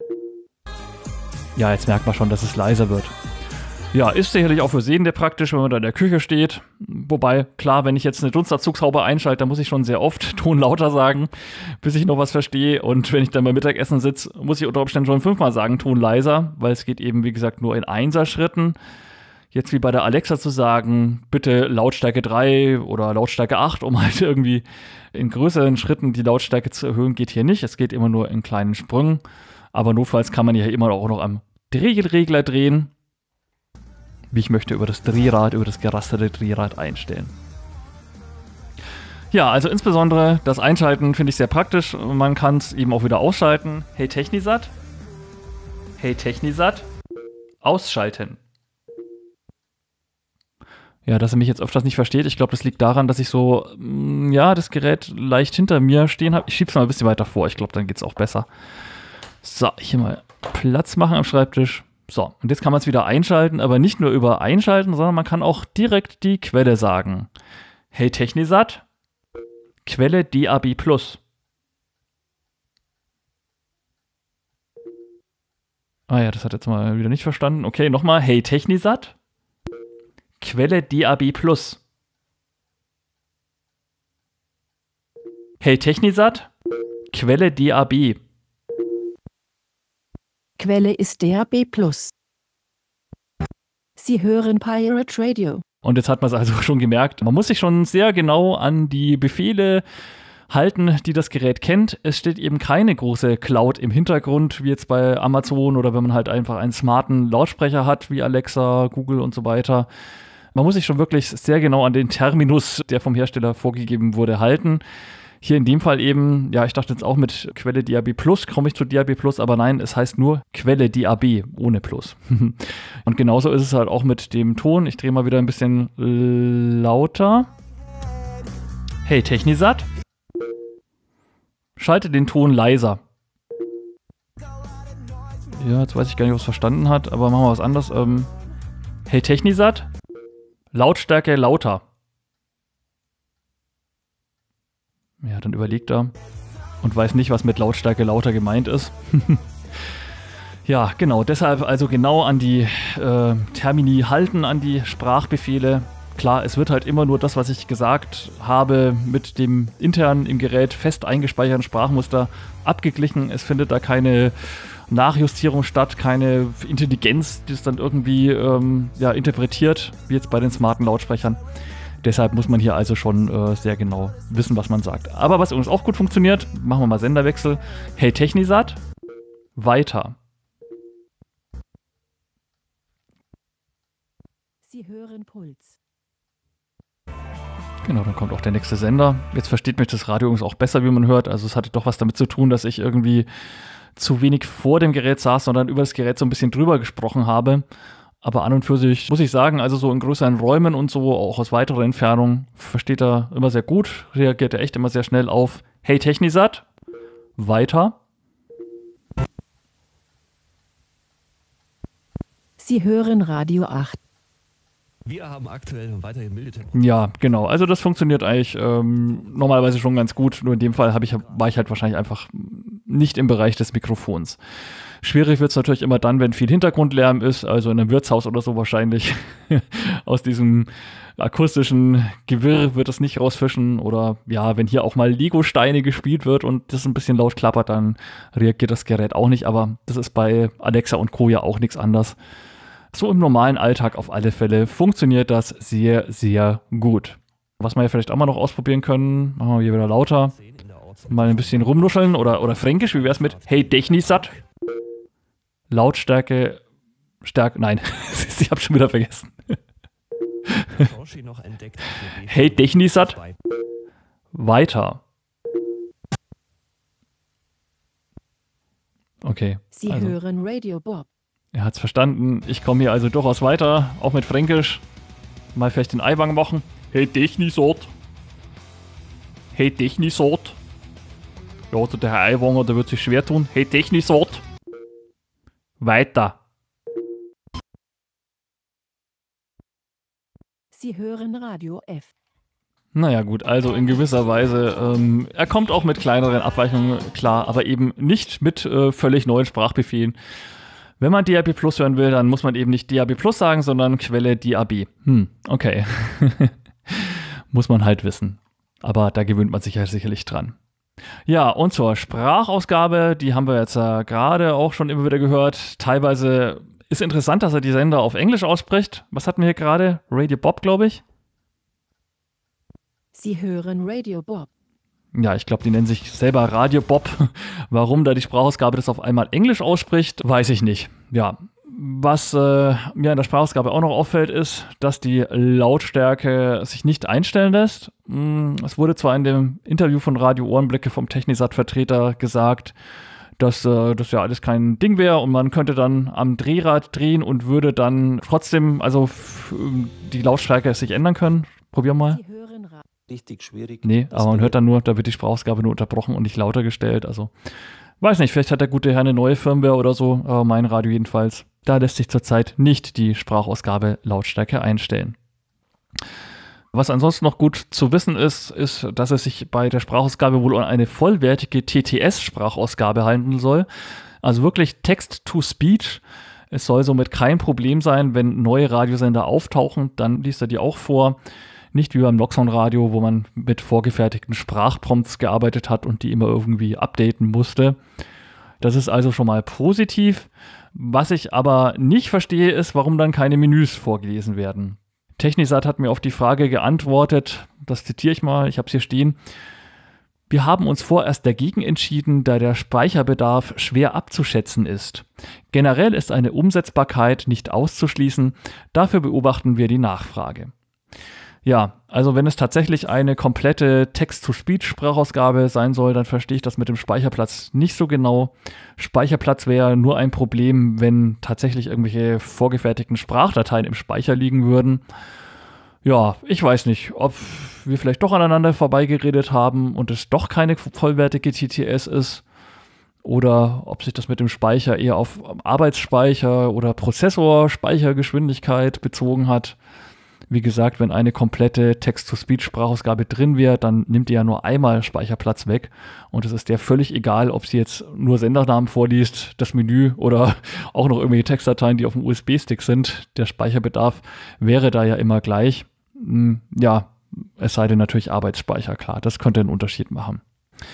Ja, jetzt merkt man schon, dass es leiser wird. Ja, ist sicherlich auch für Sehende praktisch, wenn man da in der Küche steht. Wobei, klar, wenn ich jetzt eine Dunstabzugshaube einschalte, dann muss ich schon sehr oft Ton lauter sagen, bis ich noch was verstehe. Und wenn ich dann beim Mittagessen sitze, muss ich unter Umständen schon 5-mal sagen, Ton leiser, weil es geht eben, wie gesagt, nur in Einserschritten. Jetzt wie bei der Alexa zu sagen, bitte Lautstärke 3 oder Lautstärke 8, um halt irgendwie in größeren Schritten die Lautstärke zu erhöhen, geht hier nicht. Es geht immer nur in kleinen Sprüngen. Aber notfalls kann man ja immer auch noch am Drehregler drehen, wie ich möchte, über das Drehrad, über das gerasterte Drehrad einstellen. Ja, also insbesondere das Einschalten finde ich sehr praktisch. Man kann es eben auch wieder ausschalten. Hey Technisat. Hey Technisat. Ausschalten. Ja, dass er mich jetzt öfters nicht versteht. Ich glaube, das liegt daran, dass ich so, ja, das Gerät leicht hinter mir stehen habe. Ich schiebe es mal ein bisschen weiter vor. Ich glaube, dann geht es auch besser. So, hier mal Platz machen am Schreibtisch. So, und jetzt kann man es wieder einschalten, aber nicht nur über Einschalten, sondern man kann auch direkt die Quelle sagen. Hey Technisat, Quelle DAB+. Ah ja, das hat jetzt mal wieder nicht verstanden. Okay, nochmal. Hey Technisat, Quelle DAB+. Hey Technisat, Quelle DAB. Quelle ist DAB+. Sie hören Pirate Radio. Und jetzt hat man es also schon gemerkt, man muss sich schon sehr genau an die Befehle halten, die das Gerät kennt. Es steht eben keine große Cloud im Hintergrund, wie jetzt bei Amazon oder wenn man halt einfach einen smarten Lautsprecher hat, wie Alexa, Google und so weiter. Man muss sich schon wirklich sehr genau an den Terminus, der vom Hersteller vorgegeben wurde, halten. Hier in dem Fall eben, ja, ich dachte jetzt auch mit Quelle DAB Plus komme ich zu DAB Plus, aber nein, es heißt nur Quelle DAB ohne Plus. Und genauso ist es halt auch mit dem Ton. Ich drehe mal wieder ein bisschen lauter. Hey Technisat, schalte den Ton leiser. Ja, jetzt weiß ich gar nicht, ob es verstanden hat, aber machen wir was anderes. Hey Technisat, Lautstärke lauter. Ja, dann überlegt er und weiß nicht, was mit Lautstärke lauter gemeint ist. Ja, genau, deshalb also genau an die Termini halten, an die Sprachbefehle. Klar, es wird halt immer nur das, was ich gesagt habe, mit dem intern im Gerät fest eingespeicherten Sprachmuster abgeglichen. Es findet da keine Nachjustierung statt, keine Intelligenz, die es dann irgendwie interpretiert, wie jetzt bei den smarten Lautsprechern. Deshalb muss man hier also schon sehr genau wissen, was man sagt. Aber was übrigens auch gut funktioniert, machen wir mal Senderwechsel. Hey Technisat, weiter. Sie hören Puls. Genau, dann kommt auch der nächste Sender. Jetzt versteht mich das Radio übrigens auch besser, wie man hört. Also es hatte doch was damit zu tun, dass ich irgendwie zu wenig vor dem Gerät saß, sondern über das Gerät so ein bisschen drüber gesprochen habe. Aber an und für sich muss ich sagen, also so in größeren Räumen und so, auch aus weiterer Entfernung, versteht er immer sehr gut, reagiert er echt immer sehr schnell auf Hey Technisat, weiter. Sie hören Radio 8. Wir haben aktuell weiterhin milde Temperaturen. Ja, genau. Also das funktioniert eigentlich normalerweise schon ganz gut. Nur in dem Fall war ich halt wahrscheinlich einfach nicht im Bereich des Mikrofons. Schwierig wird es natürlich immer dann, wenn viel Hintergrundlärm ist, also in einem Wirtshaus oder so wahrscheinlich. Aus diesem akustischen Gewirr wird es nicht rausfischen. Oder ja, wenn hier auch mal Lego-Steine gespielt wird und das ein bisschen laut klappert, dann reagiert das Gerät auch nicht. Aber das ist bei Alexa und Co. ja auch nichts anderes. So im normalen Alltag auf alle Fälle funktioniert das sehr, sehr gut. Was wir ja vielleicht auch mal noch ausprobieren können, machen wir hier wieder lauter, mal ein bisschen rumnuscheln oder fränkisch, wie wäre es mit Hey Technisat? Lautstärke, nein, ich habe schon wieder vergessen. Hey Technisat, weiter. Okay. Sie hören Radio Bob. Er hat's verstanden. Ich komme hier also durchaus weiter, auch mit Fränkisch. Mal vielleicht den Eiwang machen. Hey Technisat. Hey Technisat. Ja, also der Herr Eiwanger, der wird sich schwer tun. Hey Technisat. Weiter. Sie hören Radio F. Naja gut, also in gewisser Weise, er kommt auch mit kleineren Abweichungen klar, aber eben nicht mit völlig neuen Sprachbefehlen. Wenn man DAB Plus hören will, dann muss man eben nicht DAB Plus sagen, sondern Quelle DAB. Okay. Muss man halt wissen. Aber da gewöhnt man sich ja sicherlich dran. Ja, und zur Sprachausgabe, die haben wir jetzt gerade auch schon immer wieder gehört. Teilweise ist interessant, dass er die Sender auf Englisch ausspricht. Was hatten wir hier gerade? Radio Bob, glaube ich. Sie hören Radio Bob. Ja, ich glaube, die nennen sich selber Radio Bob. Warum da die Sprachausgabe das auf einmal Englisch ausspricht, weiß ich nicht. Ja, was mir in der Sprachausgabe auch noch auffällt, ist, dass die Lautstärke sich nicht einstellen lässt. Es wurde zwar in dem Interview von Radio Ohrenblicke vom Technisat-Vertreter gesagt, dass das ja alles kein Ding wäre und man könnte dann am Drehrad drehen und würde dann trotzdem die Lautstärke sich ändern können. Probier mal. Richtig schwierig. Nee, aber man hört dann nur, da wird die Sprachausgabe nur unterbrochen und nicht lauter gestellt. Also, weiß nicht, vielleicht hat der gute Herr eine neue Firmware oder so, aber mein Radio jedenfalls. Da lässt sich zurzeit nicht die Sprachausgabe Lautstärke einstellen. Was ansonsten noch gut zu wissen ist, dass es sich bei der Sprachausgabe wohl um eine vollwertige TTS-Sprachausgabe handeln soll. Also wirklich Text-to-Speech. Es soll somit kein Problem sein, wenn neue Radiosender auftauchen, dann liest er die auch vor. Nicht wie beim Noxon-Radio, wo man mit vorgefertigten Sprachprompts gearbeitet hat und die immer irgendwie updaten musste. Das ist also schon mal positiv. Was ich aber nicht verstehe, ist, warum dann keine Menüs vorgelesen werden. Technisat hat mir auf die Frage geantwortet, das zitiere ich mal, ich habe es hier stehen. Wir haben uns vorerst dagegen entschieden, da der Speicherbedarf schwer abzuschätzen ist. Generell ist eine Umsetzbarkeit nicht auszuschließen, dafür beobachten wir die Nachfrage. Ja, also wenn es tatsächlich eine komplette Text-to-Speech-Sprachausgabe sein soll, dann verstehe ich das mit dem Speicherplatz nicht so genau. Speicherplatz wäre nur ein Problem, wenn tatsächlich irgendwelche vorgefertigten Sprachdateien im Speicher liegen würden. Ja, ich weiß nicht, ob wir vielleicht doch aneinander vorbeigeredet haben und es doch keine vollwertige TTS ist oder ob sich das mit dem Speicher eher auf Arbeitsspeicher oder Prozessorspeichergeschwindigkeit bezogen hat. Wie gesagt, wenn eine komplette Text-to-Speech-Sprachausgabe drin wäre, dann nimmt die ja nur einmal Speicherplatz weg und es ist der völlig egal, ob sie jetzt nur Sendernamen vorliest, das Menü oder auch noch irgendwelche Textdateien, die auf dem USB-Stick sind. Der Speicherbedarf wäre da ja immer gleich. Ja, es sei denn natürlich Arbeitsspeicher, klar, das könnte einen Unterschied machen.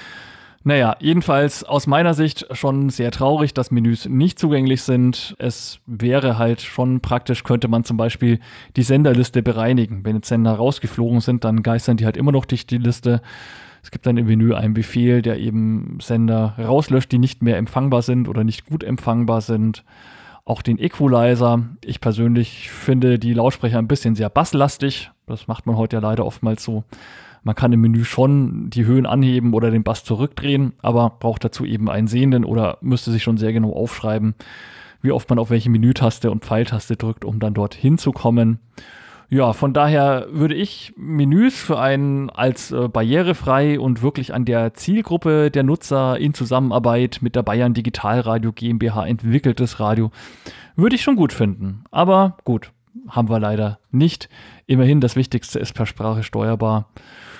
Naja, jedenfalls aus meiner Sicht schon sehr traurig, dass Menüs nicht zugänglich sind. Es wäre halt schon praktisch, könnte man zum Beispiel die Senderliste bereinigen. Wenn jetzt Sender rausgeflogen sind, dann geistern die halt immer noch durch die Liste. Es gibt dann im Menü einen Befehl, der eben Sender rauslöscht, die nicht mehr empfangbar sind oder nicht gut empfangbar sind. Auch den Equalizer. Ich persönlich finde die Lautsprecher ein bisschen sehr basslastig. Das macht man heute ja leider oftmals so. Man kann im Menü schon die Höhen anheben oder den Bass zurückdrehen, aber braucht dazu eben einen Sehenden oder müsste sich schon sehr genau aufschreiben, wie oft man auf welche Menütaste und Pfeiltaste drückt, um dann dort hinzukommen. Ja, von daher würde ich Menüs für einen als barrierefrei und wirklich an der Zielgruppe der Nutzer in Zusammenarbeit mit der Bayern Digitalradio GmbH entwickeltes Radio, würde ich schon gut finden. Aber gut, haben wir leider nicht. Immerhin, das Wichtigste ist per Sprache steuerbar.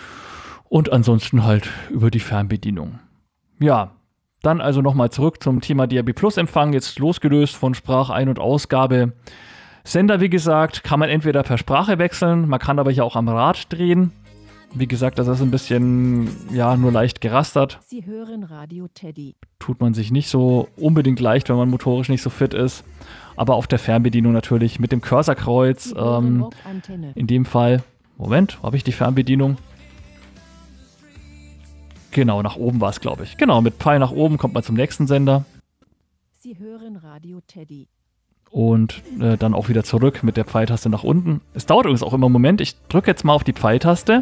Und ansonsten halt über die Fernbedienung. Ja, dann also nochmal zurück zum Thema DAB+ Empfang, jetzt losgelöst von Sprachein- und Ausgabe. Sender, wie gesagt, kann man entweder per Sprache wechseln, man kann aber hier auch am Rad drehen. Wie gesagt, das ist ein bisschen, ja, nur leicht gerastert. Sie hören Radio Teddy. Tut man sich nicht so unbedingt leicht, wenn man motorisch nicht so fit ist. Aber auf der Fernbedienung natürlich mit dem Cursorkreuz. In dem Fall, Moment, habe ich die Fernbedienung? Genau, nach oben war es, glaube ich. Genau, mit Pfeil nach oben kommt man zum nächsten Sender. Sie hören Radio Teddy. Und dann auch wieder zurück mit der Pfeiltaste nach unten. Es dauert übrigens auch immer einen Moment. Ich drücke jetzt mal auf die Pfeiltaste.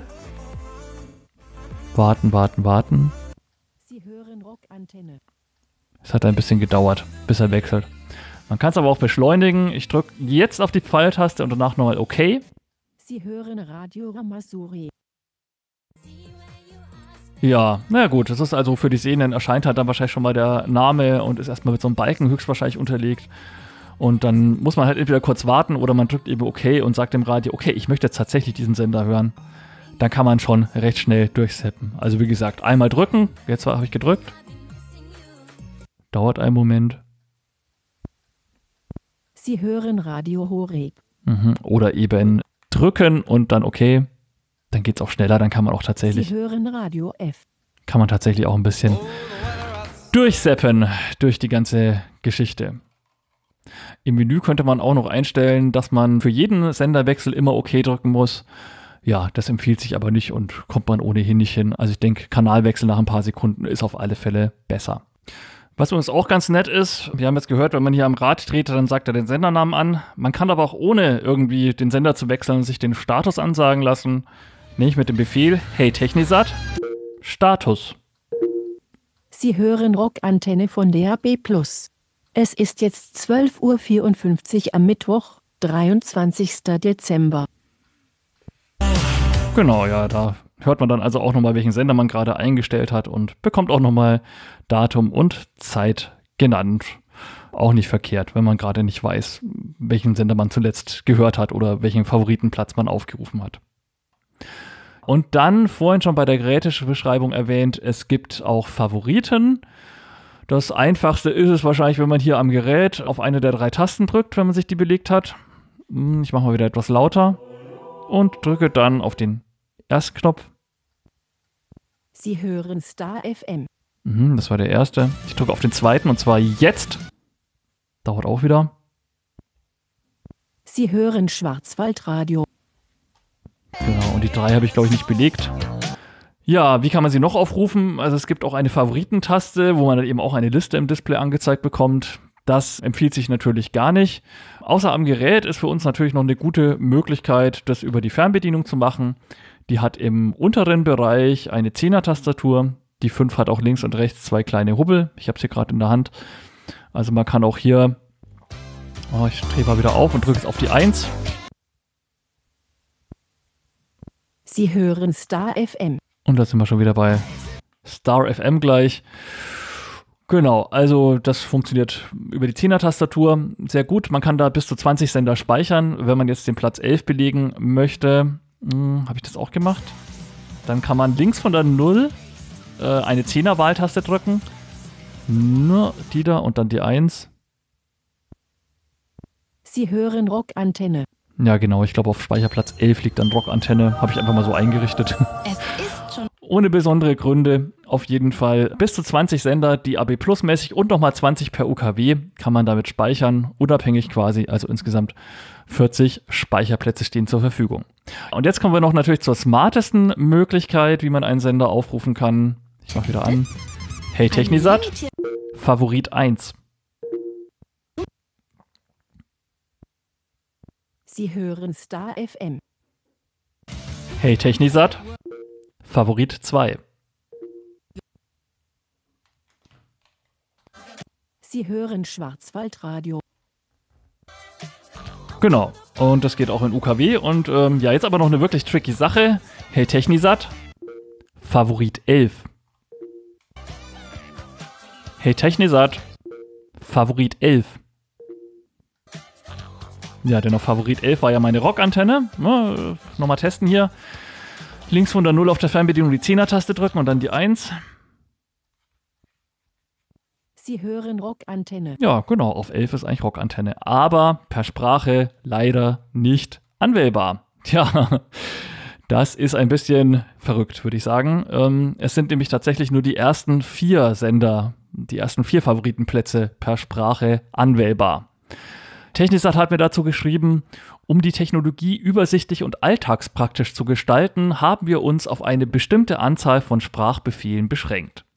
Warten. Sie hören Rockantenne. Es hat ein bisschen gedauert, bis er wechselt. Man kann es aber auch beschleunigen. Ich drücke jetzt auf die Pfeiltaste und danach nochmal OK. Sie hören Radio Ramasuri. Ja, na gut, das ist also für die Sehenden erscheint halt dann wahrscheinlich schon mal der Name und ist erstmal mit so einem Balken höchstwahrscheinlich unterlegt. Und dann muss man halt entweder kurz warten oder man drückt eben OK und sagt dem Radio, okay, ich möchte jetzt tatsächlich diesen Sender hören. Dann kann man schon recht schnell durchseppen. Also wie gesagt, einmal drücken. Jetzt habe ich gedrückt. Dauert einen Moment. Sie hören Radio Horeb. Oder eben drücken und dann OK. Dann geht es auch schneller, dann kann man auch tatsächlich... Sie hören Radio F. Kann man tatsächlich auch ein bisschen durchseppen durch die ganze Geschichte. Im Menü könnte man auch noch einstellen, dass man für jeden Senderwechsel immer OK drücken muss. Ja, das empfiehlt sich aber nicht und kommt man ohnehin nicht hin. Also ich denke, Kanalwechsel nach ein paar Sekunden ist auf alle Fälle besser. Was übrigens auch ganz nett ist, wir haben jetzt gehört, wenn man hier am Rad dreht, dann sagt er den Sendernamen an. Man kann aber auch ohne irgendwie den Sender zu wechseln sich den Status ansagen lassen. Nämlich mit dem Befehl, hey Technisat, Status. Sie hören Rockantenne von DAB+. Es ist jetzt 12:54 Uhr am Mittwoch, 23. Dezember. Genau, ja, da hört man dann also auch nochmal, welchen Sender man gerade eingestellt hat und bekommt auch nochmal Datum und Zeit genannt. Auch nicht verkehrt, wenn man gerade nicht weiß, welchen Sender man zuletzt gehört hat oder welchen Favoritenplatz man aufgerufen hat. Und dann, vorhin schon bei der Gerätebeschreibung erwähnt, es gibt auch Favoriten. Das Einfachste ist es wahrscheinlich, wenn man hier am Gerät auf eine der 3 Tasten drückt, wenn man sich die belegt hat. Ich mache mal wieder etwas lauter und drücke dann auf den ersten Knopf. Sie hören Star FM. Das war der erste. Ich drücke auf den zweiten und zwar jetzt. Dauert auch wieder. Sie hören Schwarzwaldradio. Genau, und die 3 habe ich, glaube ich, nicht belegt. Ja, wie kann man sie noch aufrufen? Also es gibt auch eine Favoritentaste, wo man dann eben auch eine Liste im Display angezeigt bekommt. Das empfiehlt sich natürlich gar nicht. Außer am Gerät ist für uns natürlich noch eine gute Möglichkeit, das über die Fernbedienung zu machen. Die hat im unteren Bereich eine 10er-Tastatur. Die 5 hat auch links und rechts 2 kleine Hubbel. Ich habe sie gerade in der Hand. Also man kann auch hier, ich drehe mal wieder auf und drücke es auf die 1. Sie hören Star FM. Und da sind wir schon wieder bei Star FM gleich. Genau, also das funktioniert über die 10er-Tastatur sehr gut. Man kann da bis zu 20 Sender speichern. Wenn man jetzt den Platz 11 belegen möchte, habe ich das auch gemacht. Dann kann man links von der 0 eine 10er-Wahltaste drücken. Nur die da und dann die 1. Sie hören Rockantenne. Ja genau, ich glaube auf Speicherplatz 11 liegt dann Rockantenne. Habe ich einfach mal so eingerichtet. Es ist schon. Ohne besondere Gründe, auf jeden Fall. Bis zu 20 Sender, DAB Plus mäßig und nochmal 20 per UKW kann man damit speichern, unabhängig quasi, also insgesamt 40 Speicherplätze stehen zur Verfügung. Und jetzt kommen wir noch natürlich zur smartesten Möglichkeit, wie man einen Sender aufrufen kann. Ich mache wieder an. Hey Technisat, Favorit 1. Sie hören Star FM. Hey Technisat, Favorit 2. Sie hören Schwarzwaldradio. Genau, und das geht auch in UKW. Und ja, jetzt aber noch eine wirklich tricky Sache. Hey Technisat, Favorit 11. Hey Technisat, Favorit 11. Ja, denn auf Favorit 11 war ja meine Rockantenne. Nochmal testen hier. Links von der 0 auf der Fernbedienung die 10er-Taste drücken und dann die 1. Sie hören Rockantenne. Ja, genau, auf 11 ist eigentlich Rockantenne. Aber per Sprache leider nicht anwählbar. Tja, das ist ein bisschen verrückt, würde ich sagen. Es sind nämlich tatsächlich nur die ersten 4 Sender, die ersten 4 Favoritenplätze per Sprache anwählbar. Technisat hat mir dazu geschrieben, um die Technologie übersichtlich und alltagspraktisch zu gestalten, haben wir uns auf eine bestimmte Anzahl von Sprachbefehlen beschränkt.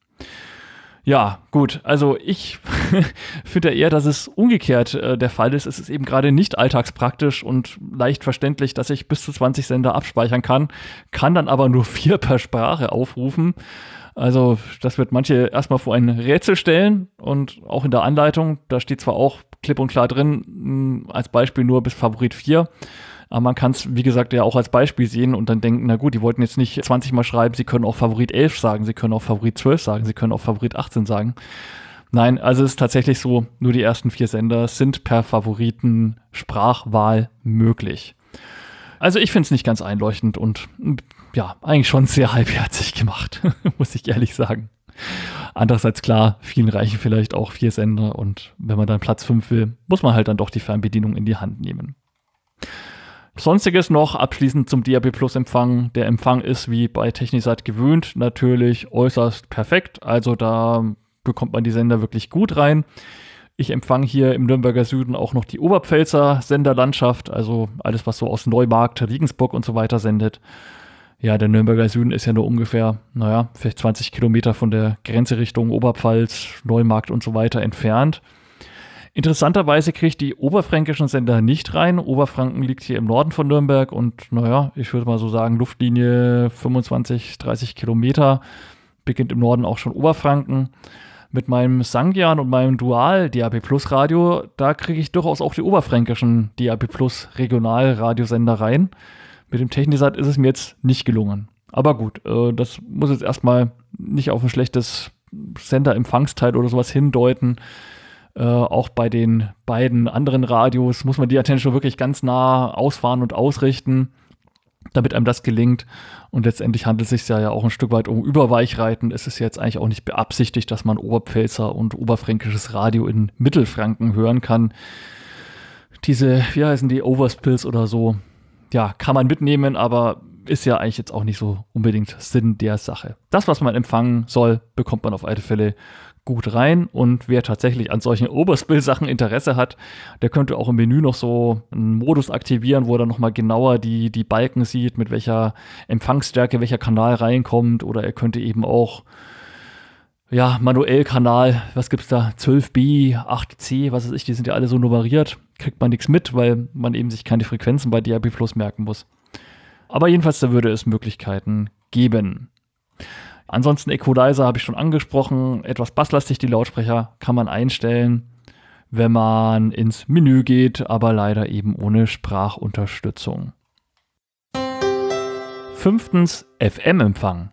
Ja, gut, also ich finde ja eher, dass es umgekehrt der Fall ist. Es ist eben gerade nicht alltagspraktisch und leicht verständlich, dass ich bis zu 20 Sender abspeichern kann dann aber nur 4 per Sprache aufrufen. Also das wird manche erstmal vor ein Rätsel stellen und auch in der Anleitung, da steht zwar auch klipp und klar drin, als Beispiel nur bis Favorit 4, aber man kann es, wie gesagt, ja auch als Beispiel sehen und dann denken, na gut, die wollten jetzt nicht 20 Mal schreiben, sie können auch Favorit 11 sagen, sie können auch Favorit 12 sagen, sie können auch Favorit 18 sagen. Nein, also es ist tatsächlich so, nur die ersten 4 Sender sind per Favoriten-Sprachwahl möglich. Also ich finde es nicht ganz einleuchtend und ja, eigentlich schon sehr halbherzig gemacht, muss ich ehrlich sagen. Andererseits klar, vielen reichen vielleicht auch 4 Sender und wenn man dann Platz 5 will, muss man halt dann doch die Fernbedienung in die Hand nehmen. Sonstiges noch abschließend zum DAB Plus Empfang. Der Empfang ist wie bei Technisat gewöhnt natürlich äußerst perfekt, also da bekommt man die Sender wirklich gut rein. Ich empfange hier im Nürnberger Süden auch noch die Oberpfälzer Senderlandschaft, also alles, was so aus Neumarkt, Regensburg und so weiter sendet. Ja, der Nürnberger Süden ist ja nur ungefähr, vielleicht 20 Kilometer von der Grenze Richtung Oberpfalz, Neumarkt und so weiter entfernt. Interessanterweise kriegt die oberfränkischen Sender nicht rein. Oberfranken liegt hier im Norden von Nürnberg und ich würde mal so sagen, Luftlinie 25, 30 Kilometer, beginnt im Norden auch schon Oberfranken. Mit meinem Sangian und meinem Dual DAB Plus Radio, da kriege ich durchaus auch die oberfränkischen DAB Plus Regionalradiosender rein. Mit dem Technisat ist es mir jetzt nicht gelungen. Aber gut, das muss jetzt erstmal nicht auf ein schlechtes Senderempfangsteil oder sowas hindeuten. Auch bei den beiden anderen Radios muss man die Antenne schon wirklich ganz nah ausfahren und ausrichten, damit einem das gelingt. Und letztendlich handelt es sich ja auch ein Stück weit um Überweichreiten. Es ist jetzt eigentlich auch nicht beabsichtigt, dass man Oberpfälzer und oberfränkisches Radio in Mittelfranken hören kann. Diese, wie heißen die, Overspills oder so, ja, kann man mitnehmen, aber ist ja eigentlich jetzt auch nicht so unbedingt Sinn der Sache. Das, was man empfangen soll, bekommt man auf alle Fälle gut rein. Und wer tatsächlich an solchen Overspill-Sachen Interesse hat, der könnte auch im Menü noch so einen Modus aktivieren, wo er dann nochmal genauer die Balken sieht, mit welcher Empfangsstärke welcher Kanal reinkommt. Oder er könnte eben auch manuell Kanal, was gibt's da? 12b, 8c, was weiß ich, die sind ja alle so nummeriert. Kriegt man nichts mit, weil man eben sich keine Frequenzen bei DAB+ merken muss. Aber jedenfalls, da würde es Möglichkeiten geben. Ansonsten Equalizer habe ich schon angesprochen. Etwas basslastig, die Lautsprecher kann man einstellen, wenn man ins Menü geht, aber leider eben ohne Sprachunterstützung. 5. FM-Empfang.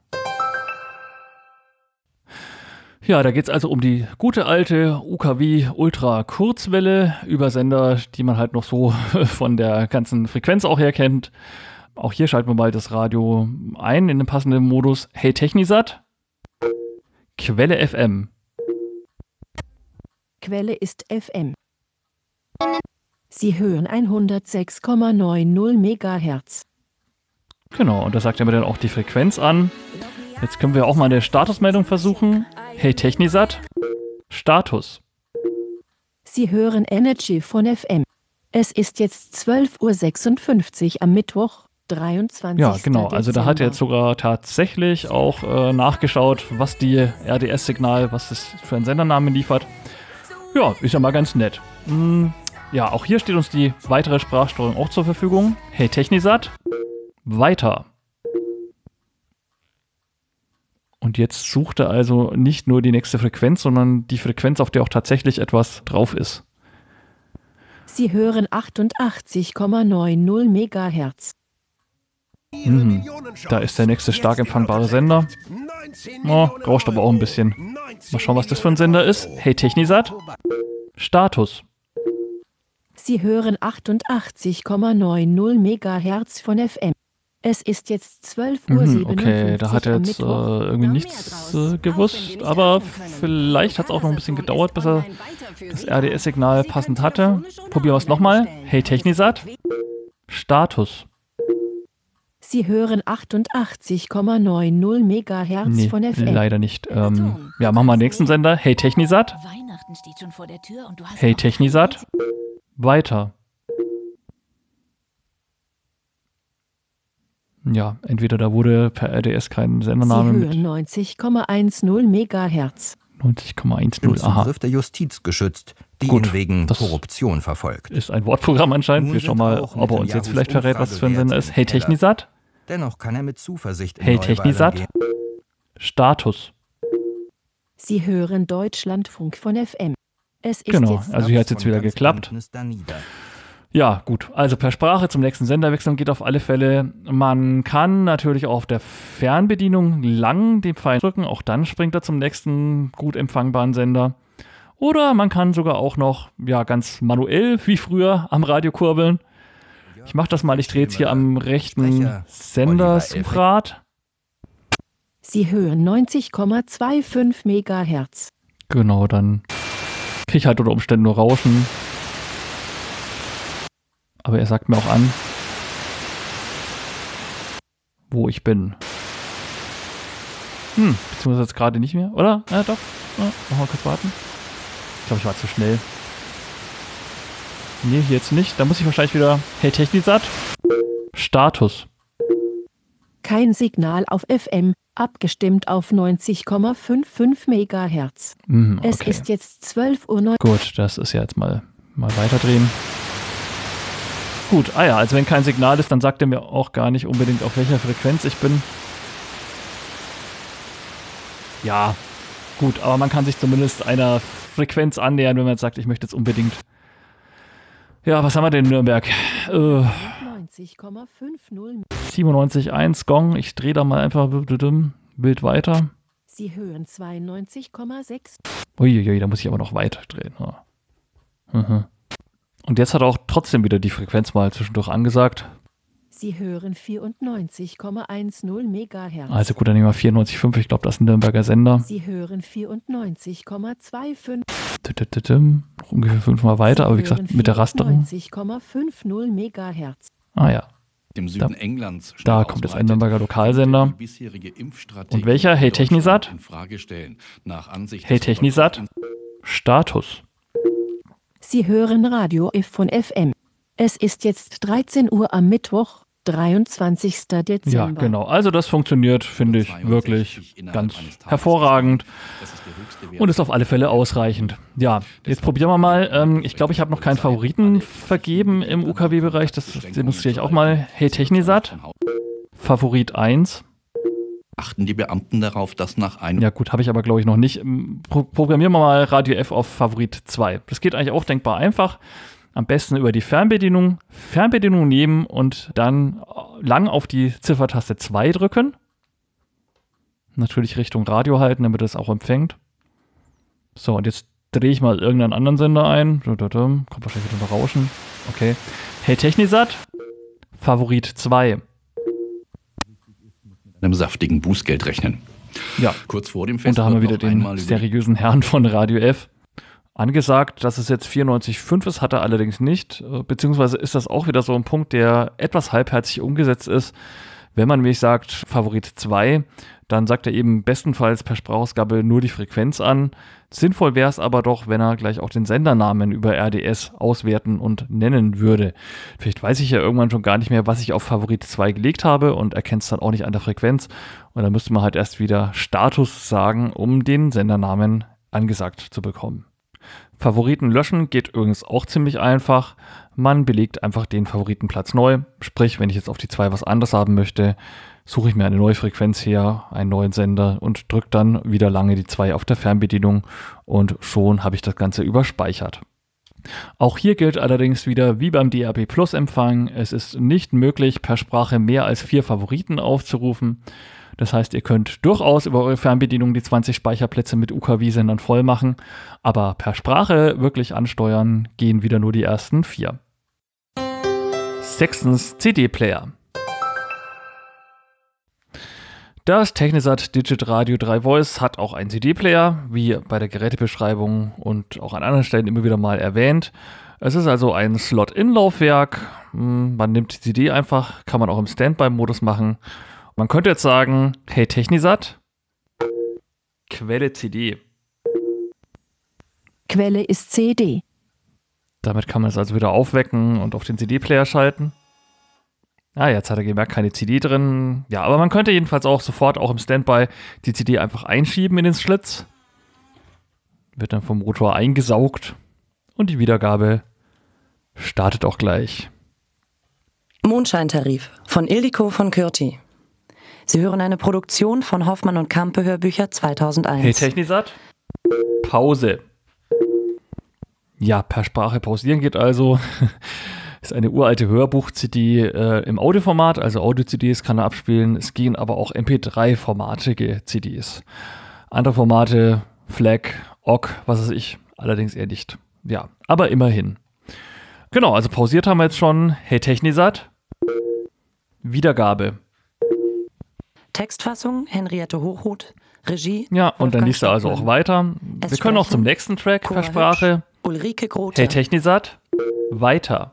Ja, da geht es also um die gute alte UKW Ultra Kurzwelle über Sender, die man halt noch so von der ganzen Frequenz auch her kennt. Auch hier schalten wir mal das Radio ein in den passenden Modus. Hey Technisat, Quelle FM. Quelle ist FM. Sie hören 106,90 MHz. Genau, und da sagt er mir dann auch die Frequenz an. Jetzt können wir auch mal eine Statusmeldung versuchen. Hey Technisat, Status. Sie hören Energy von FM. Es ist jetzt 12:56 Uhr am Mittwoch, 23. Ja, genau. Also da hat er jetzt sogar tatsächlich auch nachgeschaut, was die RDS-Signal, was das für einen Sendernamen liefert. Ja, ist ja mal ganz nett. Ja, auch hier steht uns die weitere Sprachsteuerung auch zur Verfügung. Hey Technisat, weiter. Und jetzt sucht er also nicht nur die nächste Frequenz, sondern die Frequenz, auf der auch tatsächlich etwas drauf ist. Sie hören 88,90 MHz. Da ist der nächste stark empfangbare Sender. Oh, rauscht aber auch ein bisschen. Mal schauen, was das für ein Sender ist. Hey Technisat, Status. Sie hören 88,90 MHz von FM. Es ist jetzt 12:57 Uhr. Okay, da hat er jetzt irgendwie nichts gewusst, aber vielleicht hat es auch noch ein bisschen gedauert, bis er das RDS-Signal passend hatte. Probieren wir es nochmal. Hey Technisat, Status. Sie hören 88,90 MHz von FM. Leider nicht. Machen wir den nächsten Sender. Hey Technisat. Hey Technisat. Weiter. Ja, entweder da wurde per RDS kein Sendername mit. Sie hören 90,10 MHz. 90,10, aha. Zugriff der Justiz geschützt, die ihn wegen Korruption verfolgt. Ist ein Wortprogramm anscheinend. Wir schauen mal, ob er uns jetzt vielleicht verrät, was das für ein Sender ist. Hey Technisat. Dennoch kann er mit Zuversicht in Hey Technisat. Status. Sie hören Deutschlandfunk von FM. Es ist genau, also hier hat es jetzt wieder geklappt. Ja, gut. Also per Sprache zum nächsten Sender wechseln geht auf alle Fälle. Man kann natürlich auch auf der Fernbedienung lang den Pfeil drücken. Auch dann springt er zum nächsten gut empfangbaren Sender. Oder man kann sogar auch noch ganz manuell, wie früher, am Radio kurbeln. Ich mache das mal. Ich drehe jetzt hier am rechten Sendersuchrad. Sie hören 90,25 MHz. Genau, dann kriege ich halt unter Umständen nur Rauschen. Aber er sagt mir auch an, wo ich bin. Beziehungsweise jetzt gerade nicht mehr, oder? Ja, doch. Ja, noch mal kurz warten. Ich glaube, ich war zu schnell. Nee, hier jetzt nicht. Da muss ich wahrscheinlich wieder... Hey Technisat. Status. Kein Signal auf FM, abgestimmt auf 90,55 MHz. Okay. Es ist jetzt 12:09 Uhr. Gut, das ist ja jetzt mal weiterdrehen. Gut, also wenn kein Signal ist, dann sagt er mir auch gar nicht unbedingt, auf welcher Frequenz ich bin. Ja, gut, aber man kann sich zumindest einer Frequenz annähern, wenn man jetzt sagt, ich möchte jetzt unbedingt... Ja, was haben wir denn in Nürnberg? 97,1 Gong. Ich drehe da mal einfach wild weiter. Sie hören 92,6. Uiuiui, da muss ich aber noch weiter drehen. Ja. Und jetzt hat er auch trotzdem wieder die Frequenz mal zwischendurch angesagt. Sie hören 94,10 MHz. Also gut, dann nehmen wir 94,5. Ich glaube, das ist ein Nürnberger Sender. Sie hören 94,25. Noch ungefähr 5-mal weiter, aber wie gesagt, mit der Rasterung. 90,50 MHz. Ah ja. Im Süden Englands da kommt jetzt ein Nürnberger Lokalsender. Und welcher? Hey Technisat? Hey Technisat? Status. Sie hören Radio F von FM. Es ist jetzt 13 Uhr am Mittwoch, 23. Dezember. Ja, genau. Also das funktioniert, finde ich, wirklich ganz hervorragend und ist auf alle Fälle ausreichend. Ja, jetzt probieren wir mal. Ich glaube, ich habe noch keinen Favoriten vergeben im UKW-Bereich. Das demonstriere ich auch mal. Hey Technisat, Favorit 1. Achten die Beamten darauf, dass nach einem... Ja gut, habe ich aber glaube ich noch nicht. Programmieren wir mal Radio F auf Favorit 2. Das geht eigentlich auch denkbar einfach. Am besten über die Fernbedienung. Fernbedienung nehmen und dann lang auf die Ziffertaste 2 drücken. Natürlich Richtung Radio halten, damit es auch empfängt. So, und jetzt drehe ich mal irgendeinen anderen Sender ein. Kommt wahrscheinlich wieder ein Rauschen. Okay. Hey Technisat, Favorit 2. Einem saftigen Bußgeld rechnen. Ja, kurz vor dem Fest. Und da haben wir wieder den seriösen Herrn von Radio F. Angesagt, dass es jetzt 94,5 ist, hat er allerdings nicht. Beziehungsweise ist das auch wieder so ein Punkt, der etwas halbherzig umgesetzt ist. Wenn man nämlich sagt, Favorit 2, dann sagt er eben bestenfalls per Sprachausgabe nur die Frequenz an. Sinnvoll wäre es aber doch, wenn er gleich auch den Sendernamen über RDS auswerten und nennen würde. Vielleicht weiß ich ja irgendwann schon gar nicht mehr, was ich auf Favorit 2 gelegt habe und erkennt es dann auch nicht an der Frequenz. Und dann müsste man halt erst wieder Status sagen, um den Sendernamen angesagt zu bekommen. Favoriten löschen geht übrigens auch ziemlich einfach. Man belegt einfach den Favoritenplatz neu. Sprich, wenn ich jetzt auf die 2 was anderes haben möchte, suche ich mir eine neue Frequenz her, einen neuen Sender und drücke dann wieder lange die 2 auf der Fernbedienung und schon habe ich das Ganze überspeichert. Auch hier gilt allerdings wieder wie beim DAB Plus Empfang, es ist nicht möglich, per Sprache mehr als 4 Favoriten aufzurufen. Das heißt, ihr könnt durchaus über eure Fernbedienung die 20 Speicherplätze mit UKW-Sendern voll machen, aber per Sprache wirklich ansteuern gehen wieder nur die ersten 4. 6. CD-Player. Das Technisat Digitradio 3 Voice hat auch einen CD-Player, wie bei der Gerätebeschreibung und auch an anderen Stellen immer wieder mal erwähnt. Es ist also ein Slot-In-Laufwerk. Man nimmt die CD einfach, kann man auch im Standby-Modus machen. Man könnte jetzt sagen, hey Technisat, Quelle CD. Quelle ist CD. Damit kann man es also wieder aufwecken und auf den CD-Player schalten. Ah, jetzt hat er gemerkt, keine CD drin. Ja, aber man könnte jedenfalls auch sofort, auch im Standby, die CD einfach einschieben in den Schlitz. Wird dann vom Motor eingesaugt und die Wiedergabe startet auch gleich. Mondscheintarif von Ildiko von Kürti. Sie hören eine Produktion von Hoffmann und Campe Hörbücher 2001. Hey Technisat, Pause. Ja, per Sprache pausieren geht also. Ist eine uralte Hörbuch-CD im Audioformat, also Audio-CDs kann er abspielen. Es gehen aber auch MP3-formatige CDs. Andere Formate, FLAC, OGG, was weiß ich, allerdings eher nicht. Ja, aber immerhin. Genau, also pausiert haben wir jetzt schon. Hey Technisat, Wiedergabe. Textfassung Henriette Hochhuth, Regie. Ja, und dann liest er also auch weiter. Wir können auch zum nächsten Track per Sprache. Ulrike Grote. Hey Technisat, weiter.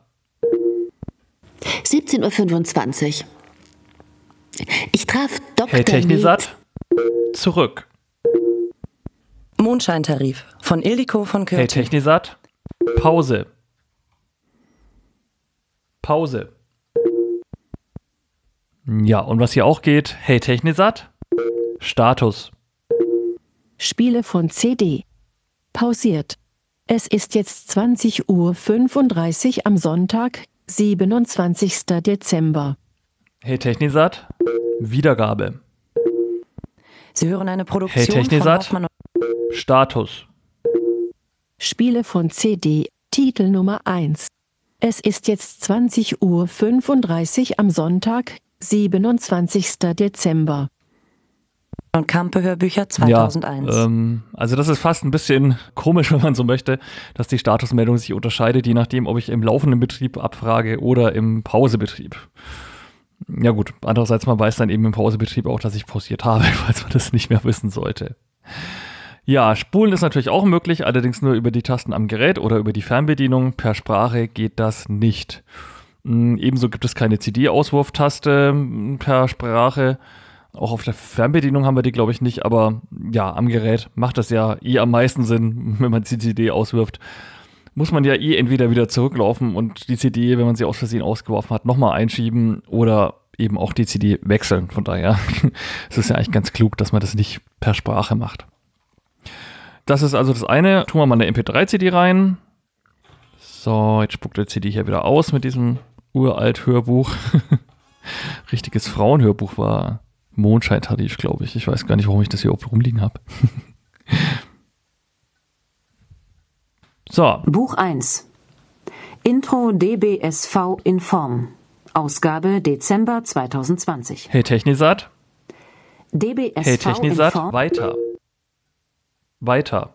17.25 Uhr. Ich traf Dr. Hey Technisat, zurück. Mondscheintarif von Ildiko von Kürti. Hey Technisat, Pause. Pause. Ja, und was hier auch geht, hey Technisat, Status. Spiele von CD. Pausiert. Es ist jetzt 20:35 Uhr am Sonntag, 27. Dezember. Hey Technisat, Wiedergabe. Sie hören eine Produktion Hey Technisat, von Hoffmann und Status. Spiele von CD, Titel Nummer 1. Es ist jetzt 20:35 Uhr am Sonntag, 27. Dezember. Und Campe Hörbücher 2001. Ja, also das ist fast ein bisschen komisch, wenn man so möchte, dass die Statusmeldung sich unterscheidet, je nachdem, ob ich im laufenden Betrieb abfrage oder im Pausebetrieb. Ja gut, andererseits man weiß dann eben im Pausebetrieb auch, dass ich pausiert habe, falls man das nicht mehr wissen sollte. Ja, spulen ist natürlich auch möglich, allerdings nur über die Tasten am Gerät oder über die Fernbedienung. Per Sprache geht das nicht. Ebenso gibt es keine CD-Auswurftaste per Sprache. Auch auf der Fernbedienung haben wir die, glaube ich, nicht. Aber ja, am Gerät macht das ja am meisten Sinn, wenn man die CD auswirft. Muss man ja entweder wieder zurücklaufen und die CD, wenn man sie aus Versehen ausgeworfen hat, nochmal einschieben oder eben auch die CD wechseln. Von daher es ist ja eigentlich ganz klug, dass man das nicht per Sprache macht. Das ist also das eine. Tun wir mal eine MP3-CD rein. So, jetzt spuckt der CD hier wieder aus mit diesem uralt Hörbuch. Richtiges Frauenhörbuch war Mondscheintarif, glaube ich. Ich weiß gar nicht, warum ich das hier überhaupt rumliegen habe. So. Buch 1. Intro DBSV Inform. Ausgabe Dezember 2020. Hey Technisat. DBSV Hey Technisat, Inform. Weiter.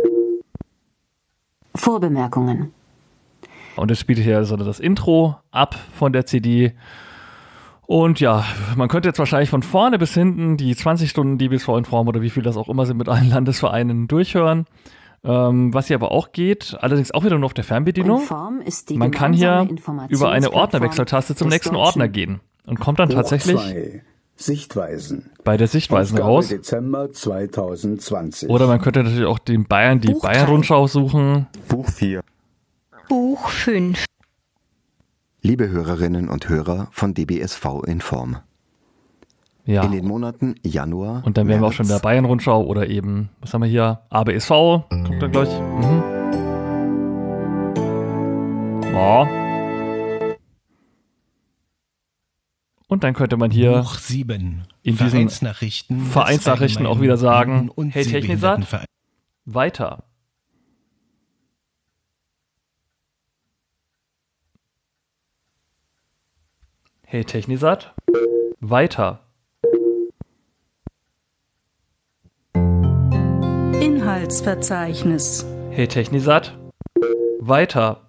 Vorbemerkungen. Und es spielt hier also das Intro ab von der CD. Und ja, man könnte jetzt wahrscheinlich von vorne bis hinten die 20 Stunden DBSV Inform oder wie viel das auch immer sind mit allen Landesvereinen durchhören. Was hier aber auch geht, allerdings auch wieder nur auf der Fernbedienung. Man kann hier über eine Ordnerwechseltaste zum nächsten Ordner gehen und kommt dann tatsächlich Sichtweisen. Bei der Sichtweisen Ausgabe raus. Dezember 2020. Oder man könnte natürlich auch die Bayern-Rundschau suchen. Buch 4. Buch 5. Liebe Hörerinnen und Hörer von DBSV Inform. Ja. In den Monaten Januar. Und dann wären wir auch schon in der Bayern-Rundschau oder eben, was haben wir hier? ABSV, kommt dann gleich. Oh. Und dann könnte man hier Buch 7. in diesen Vereinsnachrichten auch wieder sagen, hey Technisat, weiter. Hey Technisat, weiter. Inhaltsverzeichnis. Hey Technisat, weiter.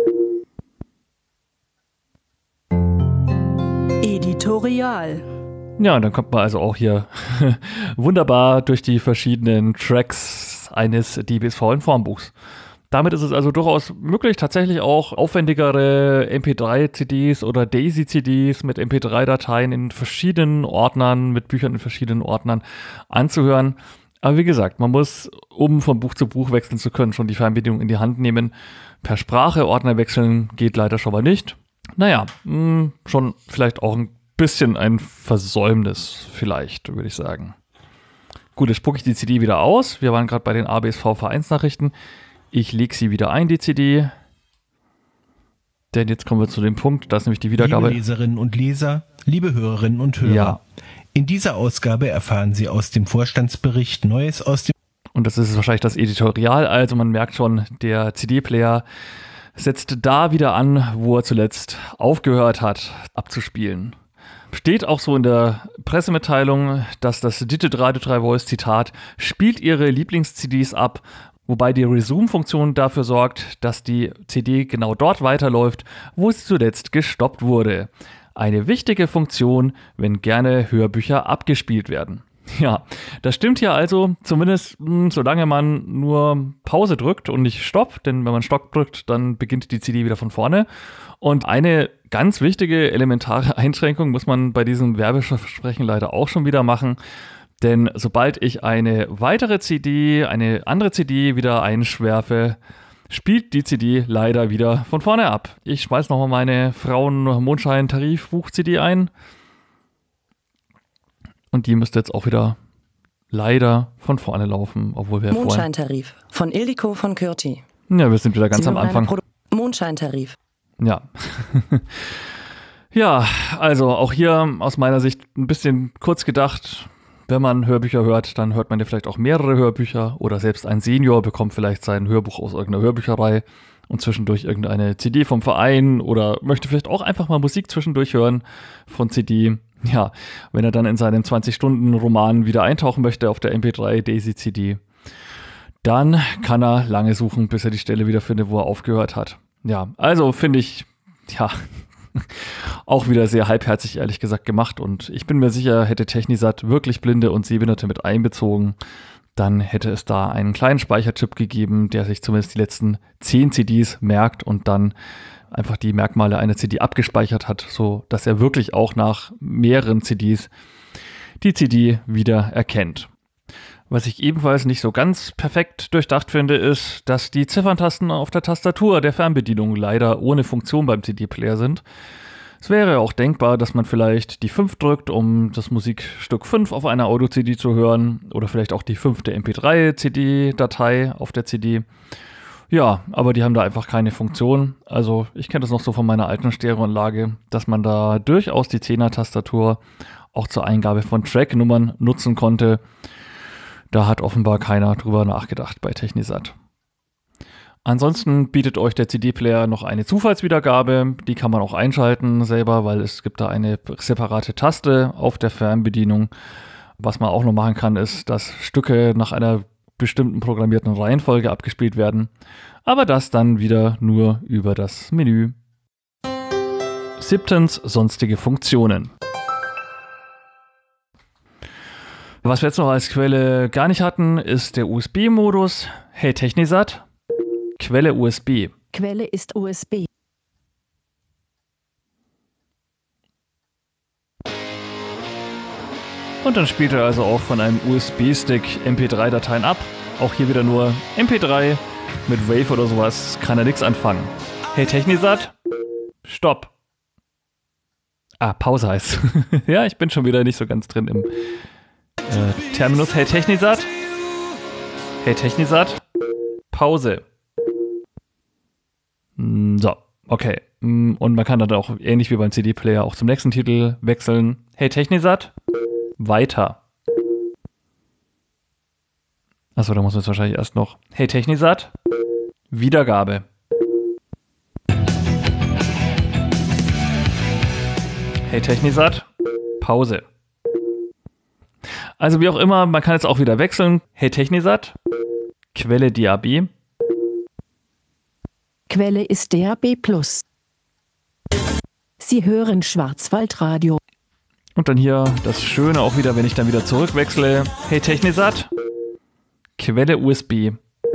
Editorial. Ja, und dann kommt man also auch hier wunderbar durch die verschiedenen Tracks eines DBSV Informbuchs. Damit ist es also durchaus möglich, tatsächlich auch aufwendigere MP3-CDs oder DAISY-CDs mit MP3-Dateien in verschiedenen Ordnern, mit Büchern in verschiedenen Ordnern anzuhören. Aber wie gesagt, man muss, um von Buch zu Buch wechseln zu können, schon die Fernbedienung in die Hand nehmen. Per Sprache Ordner wechseln geht leider schon mal nicht. Naja, schon vielleicht auch ein bisschen ein Versäumnis, vielleicht, würde ich sagen. Gut, jetzt spucke ich die CD wieder aus. Wir waren gerade bei den ABSV-Vereinsnachrichten. Ich lege sie wieder ein, die CD. Denn jetzt kommen wir zu dem Punkt, da ist nämlich die Wiedergabe. Liebe Leserinnen und Leser, liebe Hörerinnen und Hörer. Ja. In dieser Ausgabe erfahren Sie aus dem Vorstandsbericht Neues aus dem... Und das ist wahrscheinlich das Editorial. Also man merkt schon, der CD-Player setzt da wieder an, wo er zuletzt aufgehört hat, abzuspielen. Steht auch so in der Pressemitteilung, dass das Digital Radio 3 Voice, Zitat, spielt ihre Lieblings-CDs ab, wobei die Resume-Funktion dafür sorgt, dass die CD genau dort weiterläuft, wo sie zuletzt gestoppt wurde. Eine wichtige Funktion, wenn gerne Hörbücher abgespielt werden. Ja, das stimmt hier also, zumindest solange man nur Pause drückt und nicht Stopp, denn wenn man Stopp drückt, dann beginnt die CD wieder von vorne. Und eine ganz wichtige, elementare Einschränkung muss man bei diesem Werbeversprechen leider auch schon wieder machen, denn sobald ich eine weitere CD, eine andere CD wieder einschwerfe, spielt die CD leider wieder von vorne ab. Ich schmeiß nochmal meine Frauen-Mondschein-Tarif-Buch-CD ein. Und die müsste jetzt auch wieder leider von vorne laufen, obwohl wir Mondscheintarif von Ildiko von Kürti. Ja, wir sind wieder ganz am Anfang. Mondscheintarif. Ja. Ja, also auch hier aus meiner Sicht ein bisschen kurz gedacht. Wenn man Hörbücher hört, dann hört man ja vielleicht auch mehrere Hörbücher oder selbst ein Senior bekommt vielleicht sein Hörbuch aus irgendeiner Hörbücherei und zwischendurch irgendeine CD vom Verein oder möchte vielleicht auch einfach mal Musik zwischendurch hören von CD. Ja, wenn er dann in seinem 20-Stunden-Roman wieder eintauchen möchte auf der MP3 DAISY-CD, dann kann er lange suchen, bis er die Stelle wieder findet, wo er aufgehört hat. Ja, also finde ich, ja, auch wieder sehr halbherzig, ehrlich gesagt, gemacht. Und ich bin mir sicher, hätte Technisat wirklich Blinde und Sehbehinderte mit einbezogen, dann hätte es da einen kleinen Speicherchip gegeben, der sich zumindest die letzten 10 CDs merkt und dann einfach die Merkmale einer CD abgespeichert hat, so dass er wirklich auch nach mehreren CDs die CD wieder erkennt. Was ich ebenfalls nicht so ganz perfekt durchdacht finde, ist, dass die Zifferntasten auf der Tastatur der Fernbedienung leider ohne Funktion beim CD-Player sind. Es wäre auch denkbar, dass man vielleicht die 5 drückt, um das Musikstück 5 auf einer Audio-CD zu hören oder vielleicht auch die 5. MP3-CD-Datei auf der CD. Ja, aber die haben da einfach keine Funktion. Also ich kenne das noch so von meiner alten Stereoanlage, dass man da durchaus die 10er-Tastatur auch zur Eingabe von Tracknummern nutzen konnte. Da hat offenbar keiner drüber nachgedacht bei Technisat. Ansonsten bietet euch der CD-Player noch eine Zufallswiedergabe. Die kann man auch einschalten selber, weil es gibt da eine separate Taste auf der Fernbedienung. Was man auch noch machen kann, ist, dass Stücke nach einer bestimmten programmierten Reihenfolge abgespielt werden. Aber das dann wieder nur über das Menü. 7. Sonstige Funktionen. Was wir jetzt noch als Quelle gar nicht hatten, ist der USB-Modus. Hey Technisat. Quelle USB. Quelle ist USB. Und dann spielt er also auch von einem USB-Stick MP3-Dateien ab. Auch hier wieder nur MP3. Mit Wave oder sowas kann er nichts anfangen. Hey Technisat. Stopp. Pause heißt. Ja, ich bin schon wieder nicht so ganz drin im Terminus. Hey Technisat. Hey Technisat. Pause. So, okay. Und man kann dann auch ähnlich wie beim CD-Player auch zum nächsten Titel wechseln. Hey Technisat. Weiter. Achso, da muss man jetzt wahrscheinlich erst noch. Hey Technisat. Wiedergabe. Hey Technisat. Pause. Also wie auch immer, man kann jetzt auch wieder wechseln. Hey Technisat. Quelle DAB. Quelle ist DAB+. Sie hören Schwarzwaldradio. Und dann hier das Schöne auch wieder, wenn ich dann wieder zurückwechsle. Hey Technisat. Quelle USB.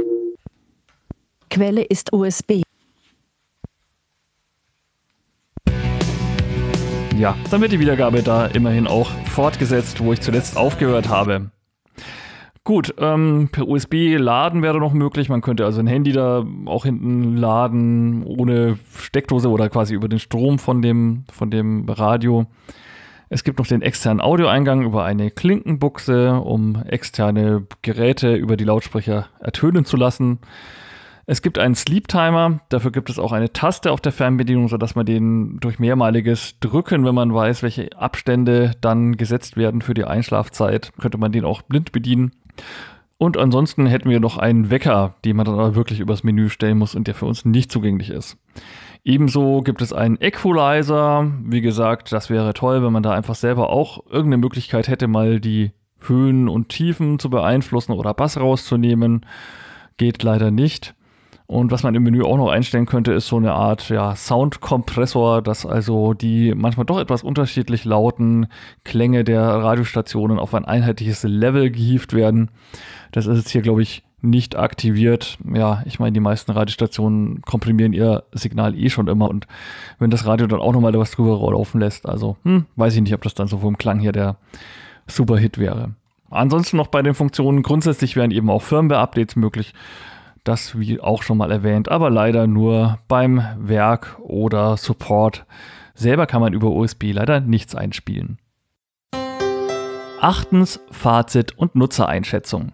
Quelle ist USB. Ja, dann wird die Wiedergabe da immerhin auch fortgesetzt, wo ich zuletzt aufgehört habe. Gut, per USB laden wäre noch möglich. Man könnte also ein Handy da auch hinten laden, ohne Steckdose oder quasi über den Strom von dem Radio. Es gibt noch den externen Audioeingang über eine Klinkenbuchse, um externe Geräte über die Lautsprecher ertönen zu lassen. Es gibt einen Sleep Timer, dafür gibt es auch eine Taste auf der Fernbedienung, sodass man den durch mehrmaliges Drücken, wenn man weiß, welche Abstände dann gesetzt werden für die Einschlafzeit, könnte man den auch blind bedienen. Und ansonsten hätten wir noch einen Wecker, den man dann aber wirklich übers Menü stellen muss und der für uns nicht zugänglich ist. Ebenso gibt es einen Equalizer. Wie gesagt, das wäre toll, wenn man da einfach selber auch irgendeine Möglichkeit hätte, mal die Höhen und Tiefen zu beeinflussen oder Bass rauszunehmen. Geht leider nicht. Und was man im Menü auch noch einstellen könnte, ist so eine Art Soundkompressor, dass also die manchmal doch etwas unterschiedlich lauten Klänge der Radiostationen auf ein einheitliches Level gehievt werden. Das ist jetzt hier, glaube ich, nicht aktiviert. Ja, ich meine, die meisten Radiostationen komprimieren ihr Signal schon immer. Und wenn das Radio dann auch nochmal was drüber laufen lässt, also weiß ich nicht, ob das dann so vom Klang hier der Superhit wäre. Ansonsten noch bei den Funktionen, grundsätzlich wären eben auch Firmware-Updates möglich. Das wie auch schon mal erwähnt, aber leider nur beim Werk oder Support. Selber kann man über USB leider nichts einspielen. 8. Fazit und Nutzereinschätzung.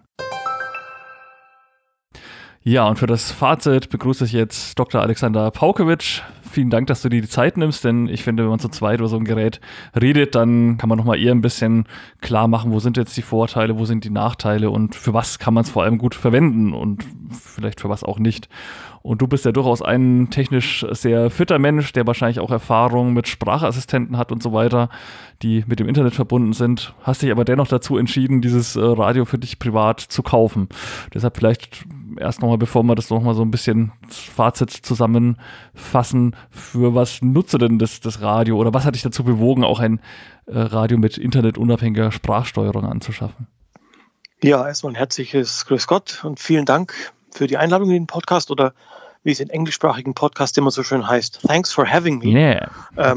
Ja, und für das Fazit begrüße ich jetzt Dr. Alexander Paukewitsch. Vielen Dank, dass du dir die Zeit nimmst, denn ich finde, wenn man zu zweit über so ein Gerät redet, dann kann man nochmal eher ein bisschen klar machen, wo sind jetzt die Vorteile, wo sind die Nachteile und für was kann man es vor allem gut verwenden und vielleicht für was auch nicht. Und du bist ja durchaus ein technisch sehr fitter Mensch, der wahrscheinlich auch Erfahrung mit Sprachassistenten hat und so weiter, die mit dem Internet verbunden sind. Hast dich aber dennoch dazu entschieden, dieses Radio für dich privat zu kaufen. Deshalb vielleicht erst nochmal, bevor wir das nochmal so ein bisschen Fazit zusammenfassen, für was nutze denn das Radio oder was hat dich dazu bewogen, auch ein Radio mit internetunabhängiger Sprachsteuerung anzuschaffen? Ja, erstmal ein herzliches Grüß Gott und vielen Dank für die Einladung in den Podcast oder wie es in englischsprachigen Podcasts immer so schön heißt, thanks for having me. Yeah.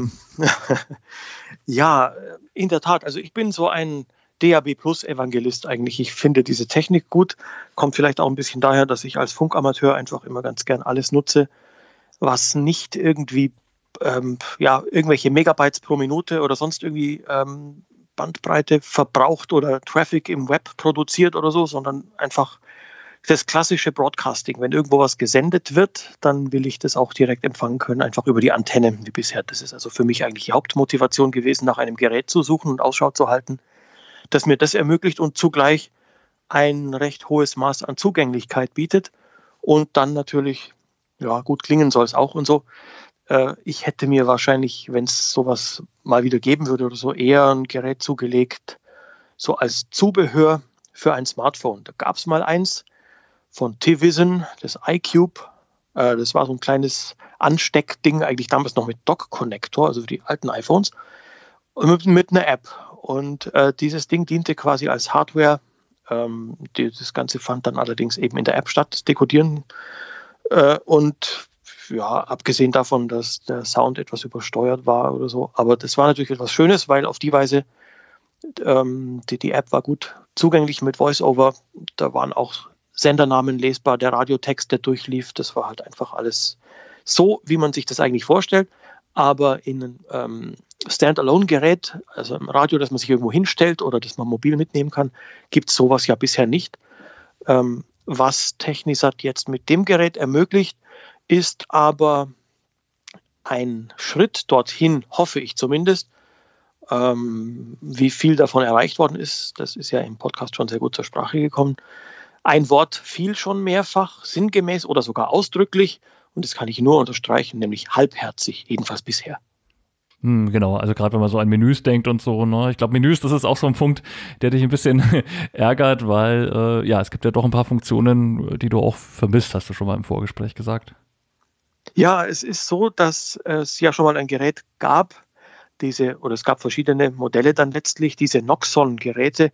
Ja, in der Tat, also ich bin so ein DAB-Plus-Evangelist eigentlich. Ich finde diese Technik gut, kommt vielleicht auch ein bisschen daher, dass ich als Funkamateur einfach immer ganz gern alles nutze, was nicht irgendwie irgendwelche Megabytes pro Minute oder sonst irgendwie Bandbreite verbraucht oder Traffic im Web produziert oder so, sondern einfach das klassische Broadcasting. Wenn irgendwo was gesendet wird, dann will ich das auch direkt empfangen können, einfach über die Antenne wie bisher. Das ist also für mich eigentlich die Hauptmotivation gewesen, nach einem Gerät zu suchen und Ausschau zu halten, das mir das ermöglicht und zugleich ein recht hohes Maß an Zugänglichkeit bietet und dann natürlich, ja, gut klingen soll es auch und so. Ich hätte mir wahrscheinlich, wenn es sowas mal wieder geben würde oder so, eher ein Gerät zugelegt, so als Zubehör für ein Smartphone. Da gab es mal eins von T-Vision, das iCube. Das war so ein kleines Ansteckding, eigentlich damals noch mit Dock-Connector, also für die alten iPhones, und mit einer App. Und dieses Ding diente quasi als Hardware. Das Ganze fand dann allerdings eben in der App statt, das Dekodieren. Und ja, abgesehen davon, dass der Sound etwas übersteuert war oder so. Aber das war natürlich etwas Schönes, weil auf die Weise die App war gut zugänglich mit VoiceOver. Da waren auch Sendernamen lesbar, der Radiotext, der durchlief. Das war halt einfach alles so, wie man sich das eigentlich vorstellt. Aber in einem Standalone-Gerät, also im Radio, das man sich irgendwo hinstellt oder das man mobil mitnehmen kann, gibt es sowas ja bisher nicht. Was Technisat jetzt mit dem Gerät ermöglicht, ist aber ein Schritt dorthin, hoffe ich zumindest. Wie viel davon erreicht worden ist, das ist ja im Podcast schon sehr gut zur Sprache gekommen. Ein Wort fiel schon mehrfach, sinngemäß oder sogar ausdrücklich, und das kann ich nur unterstreichen, nämlich halbherzig, jedenfalls bisher. Genau, also gerade wenn man so an Menüs denkt und so, ne? Ich glaube, Menüs, das ist auch so ein Punkt, der dich ein bisschen ärgert, weil es gibt ja doch ein paar Funktionen, die du auch vermisst, hast du schon mal im Vorgespräch gesagt. Ja, es ist so, dass es ja schon mal ein Gerät gab, es gab verschiedene Modelle dann letztlich, diese Noxon-Geräte,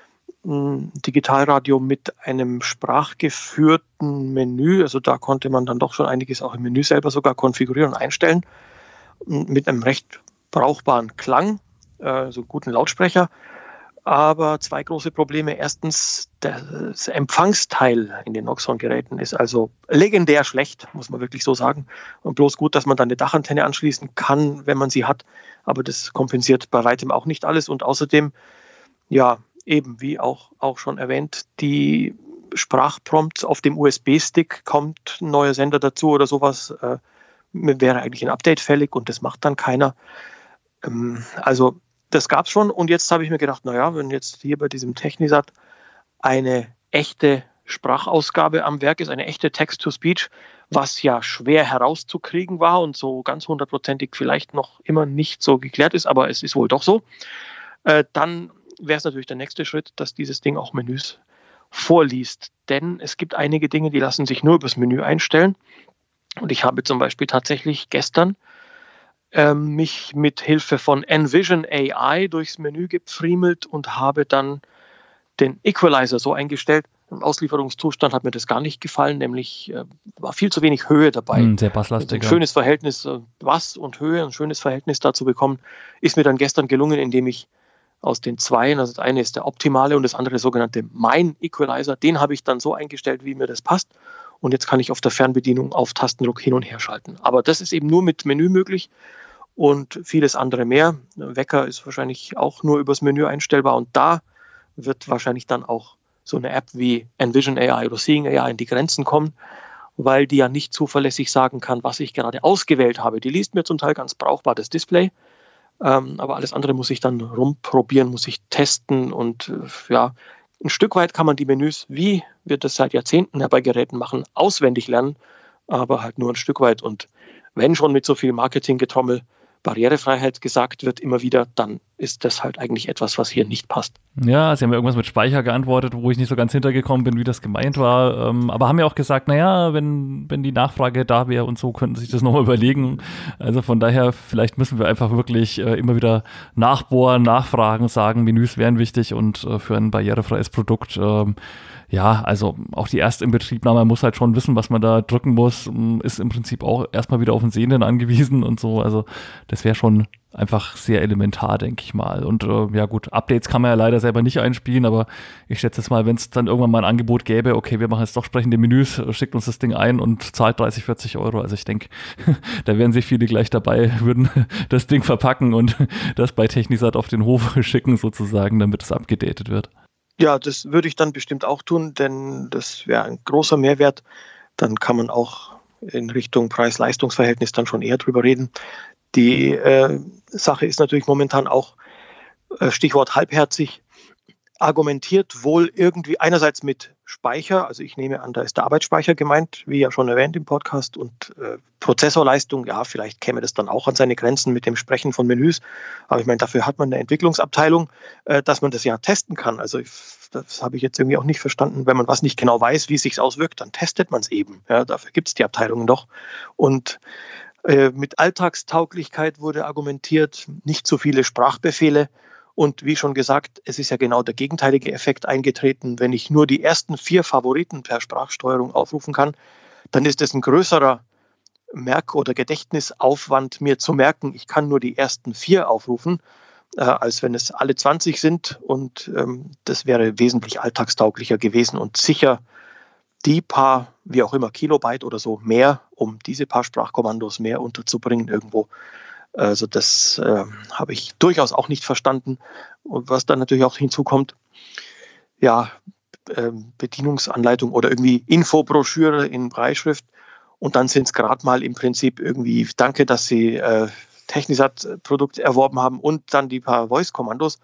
Digitalradio mit einem sprachgeführten Menü, also da konnte man dann doch schon einiges auch im Menü selber sogar konfigurieren und einstellen, mit einem recht brauchbaren Klang, so guten Lautsprecher. Aber zwei große Probleme. Erstens, das Empfangsteil in den Noxon-Geräten ist also legendär schlecht, muss man wirklich so sagen. Und bloß gut, dass man dann eine Dachantenne anschließen kann, wenn man sie hat. Aber das kompensiert bei weitem auch nicht alles. Und außerdem, ja, eben wie auch schon erwähnt, die Sprachprompts auf dem USB-Stick, kommt ein neuer Sender dazu oder sowas, wäre eigentlich ein Update fällig und das macht dann keiner. Also das gab es schon und jetzt habe ich mir gedacht, naja, wenn jetzt hier bei diesem Technisat eine echte Sprachausgabe am Werk ist, eine echte Text-to-Speech, was ja schwer herauszukriegen war und so ganz hundertprozentig vielleicht noch immer nicht so geklärt ist, aber es ist wohl doch so, dann wäre es natürlich der nächste Schritt, dass dieses Ding auch Menüs vorliest. Denn es gibt einige Dinge, die lassen sich nur übers Menü einstellen. Und ich habe zum Beispiel tatsächlich gestern mich mit Hilfe von Envision AI durchs Menü gepfriemelt und habe dann den Equalizer so eingestellt. Im Auslieferungszustand hat mir das gar nicht gefallen, nämlich war viel zu wenig Höhe dabei. Sehr basslastig. Ein schönes Verhältnis, Bass und Höhe, ein schönes Verhältnis dazu bekommen, ist mir dann gestern gelungen, indem ich aus den zweien, also das eine ist der optimale und das andere sogenannte Mein Equalizer, den habe ich dann so eingestellt, wie mir das passt. Und jetzt kann ich auf der Fernbedienung auf Tastendruck hin und her schalten. Aber das ist eben nur mit Menü möglich und vieles andere mehr. Wecker ist wahrscheinlich auch nur übers Menü einstellbar und da wird wahrscheinlich dann auch so eine App wie Envision AI oder Seeing AI in die Grenzen kommen, weil die ja nicht zuverlässig sagen kann, was ich gerade ausgewählt habe. Die liest mir zum Teil ganz brauchbar das Display, aber alles andere muss ich dann rumprobieren, muss ich testen und ein Stück weit kann man die Menüs, wie wir das seit Jahrzehnten ja bei Geräten machen, auswendig lernen, aber halt nur ein Stück weit. Und wenn schon mit so viel Marketinggetrommel Barrierefreiheit gesagt wird, immer wieder, dann ist das halt eigentlich etwas, was hier nicht passt. Ja, Sie haben ja irgendwas mit Speicher geantwortet, wo ich nicht so ganz hintergekommen bin, wie das gemeint war. Aber haben ja auch gesagt, naja, wenn die Nachfrage da wäre und so, könnten Sie sich das nochmal überlegen. Also von daher, vielleicht müssen wir einfach wirklich immer wieder nachbohren, nachfragen, sagen, Menüs wären wichtig und für ein barrierefreies Produkt ja, also auch die Erstinbetriebnahme muss halt schon wissen, was man da drücken muss, ist im Prinzip auch erstmal wieder auf den Sehenden angewiesen und so, also das wäre schon einfach sehr elementar, denke ich mal. Und ja gut, Updates kann man ja leider selber nicht einspielen, aber ich schätze jetzt mal, wenn es dann irgendwann mal ein Angebot gäbe, okay, wir machen jetzt doch sprechende Menüs, schickt uns das Ding ein und zahlt 30, 40 Euro. Also ich denke, da wären sich viele gleich dabei, würden das Ding verpacken und das bei Technisat auf den Hof schicken sozusagen, damit es abgedatet wird. Ja, das würde ich dann bestimmt auch tun, denn das wäre ein großer Mehrwert. Dann kann man auch in Richtung Preis-Leistungs-Verhältnis dann schon eher drüber reden. Die Sache ist natürlich momentan auch, Stichwort halbherzig, argumentiert wohl irgendwie einerseits mit Speicher, also ich nehme an, da ist der Arbeitsspeicher gemeint, wie ja schon erwähnt im Podcast, und Prozessorleistung, ja, vielleicht käme das dann auch an seine Grenzen mit dem Sprechen von Menüs, aber ich meine, dafür hat man eine Entwicklungsabteilung, dass man das ja testen kann. Also das habe ich jetzt irgendwie auch nicht verstanden. Wenn man was nicht genau weiß, wie es sich auswirkt, dann testet man es eben. Ja, dafür gibt es die Abteilungen doch. Und mit Alltagstauglichkeit wurde argumentiert, nicht so viele Sprachbefehle. Und wie schon gesagt, es ist ja genau der gegenteilige Effekt eingetreten. Wenn ich nur die ersten 4 Favoriten per Sprachsteuerung aufrufen kann, dann ist es ein größerer Merk- oder Gedächtnisaufwand, mir zu merken, ich kann nur die ersten 4 aufrufen, als wenn es alle 20 sind. Und das wäre wesentlich alltagstauglicher gewesen und sicher die paar, wie auch immer, Kilobyte oder so mehr, um diese paar Sprachkommandos mehr unterzubringen irgendwo. Also das habe ich durchaus auch nicht verstanden. Und was dann natürlich auch hinzukommt, ja, Bedienungsanleitung oder irgendwie Infobroschüre in Brailleschrift. Und dann sind es gerade mal im Prinzip irgendwie, danke, dass Sie Technisat-Produkt erworben haben und dann die paar Voice-Kommandos.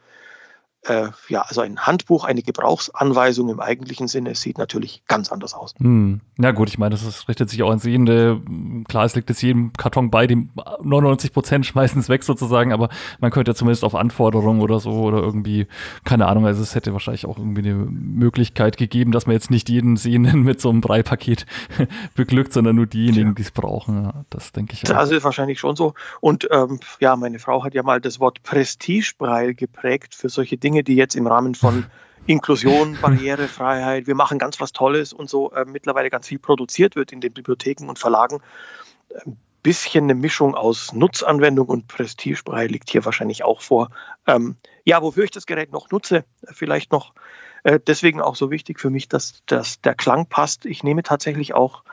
Ja, also ein Handbuch, eine Gebrauchsanweisung im eigentlichen Sinne sieht natürlich ganz anders aus. Ja gut, ich meine, das richtet sich auch an Sehende. Klar, es liegt jetzt jedem Karton bei, die 99% schmeißen es weg sozusagen, aber man könnte ja zumindest auf Anforderungen oder so oder irgendwie, keine Ahnung, also es hätte wahrscheinlich auch irgendwie eine Möglichkeit gegeben, dass man jetzt nicht jeden Sehenden mit so einem Braillepaket beglückt, sondern nur diejenigen, die es brauchen. Ja, das denke ich auch. Das ist wahrscheinlich schon so. Und ja, meine Frau hat ja mal das Wort Prestige-Braille geprägt für solche Dinge, die jetzt im Rahmen von Inklusion, Barrierefreiheit, wir machen ganz was Tolles und so mittlerweile ganz viel produziert wird in den Bibliotheken und Verlagen. Ein bisschen eine Mischung aus Nutzanwendung und Prestige-Braille liegt hier wahrscheinlich auch vor. Ja, wofür ich das Gerät noch nutze, vielleicht noch deswegen auch so wichtig für mich, dass der Klang passt. Ich nehme tatsächlich auch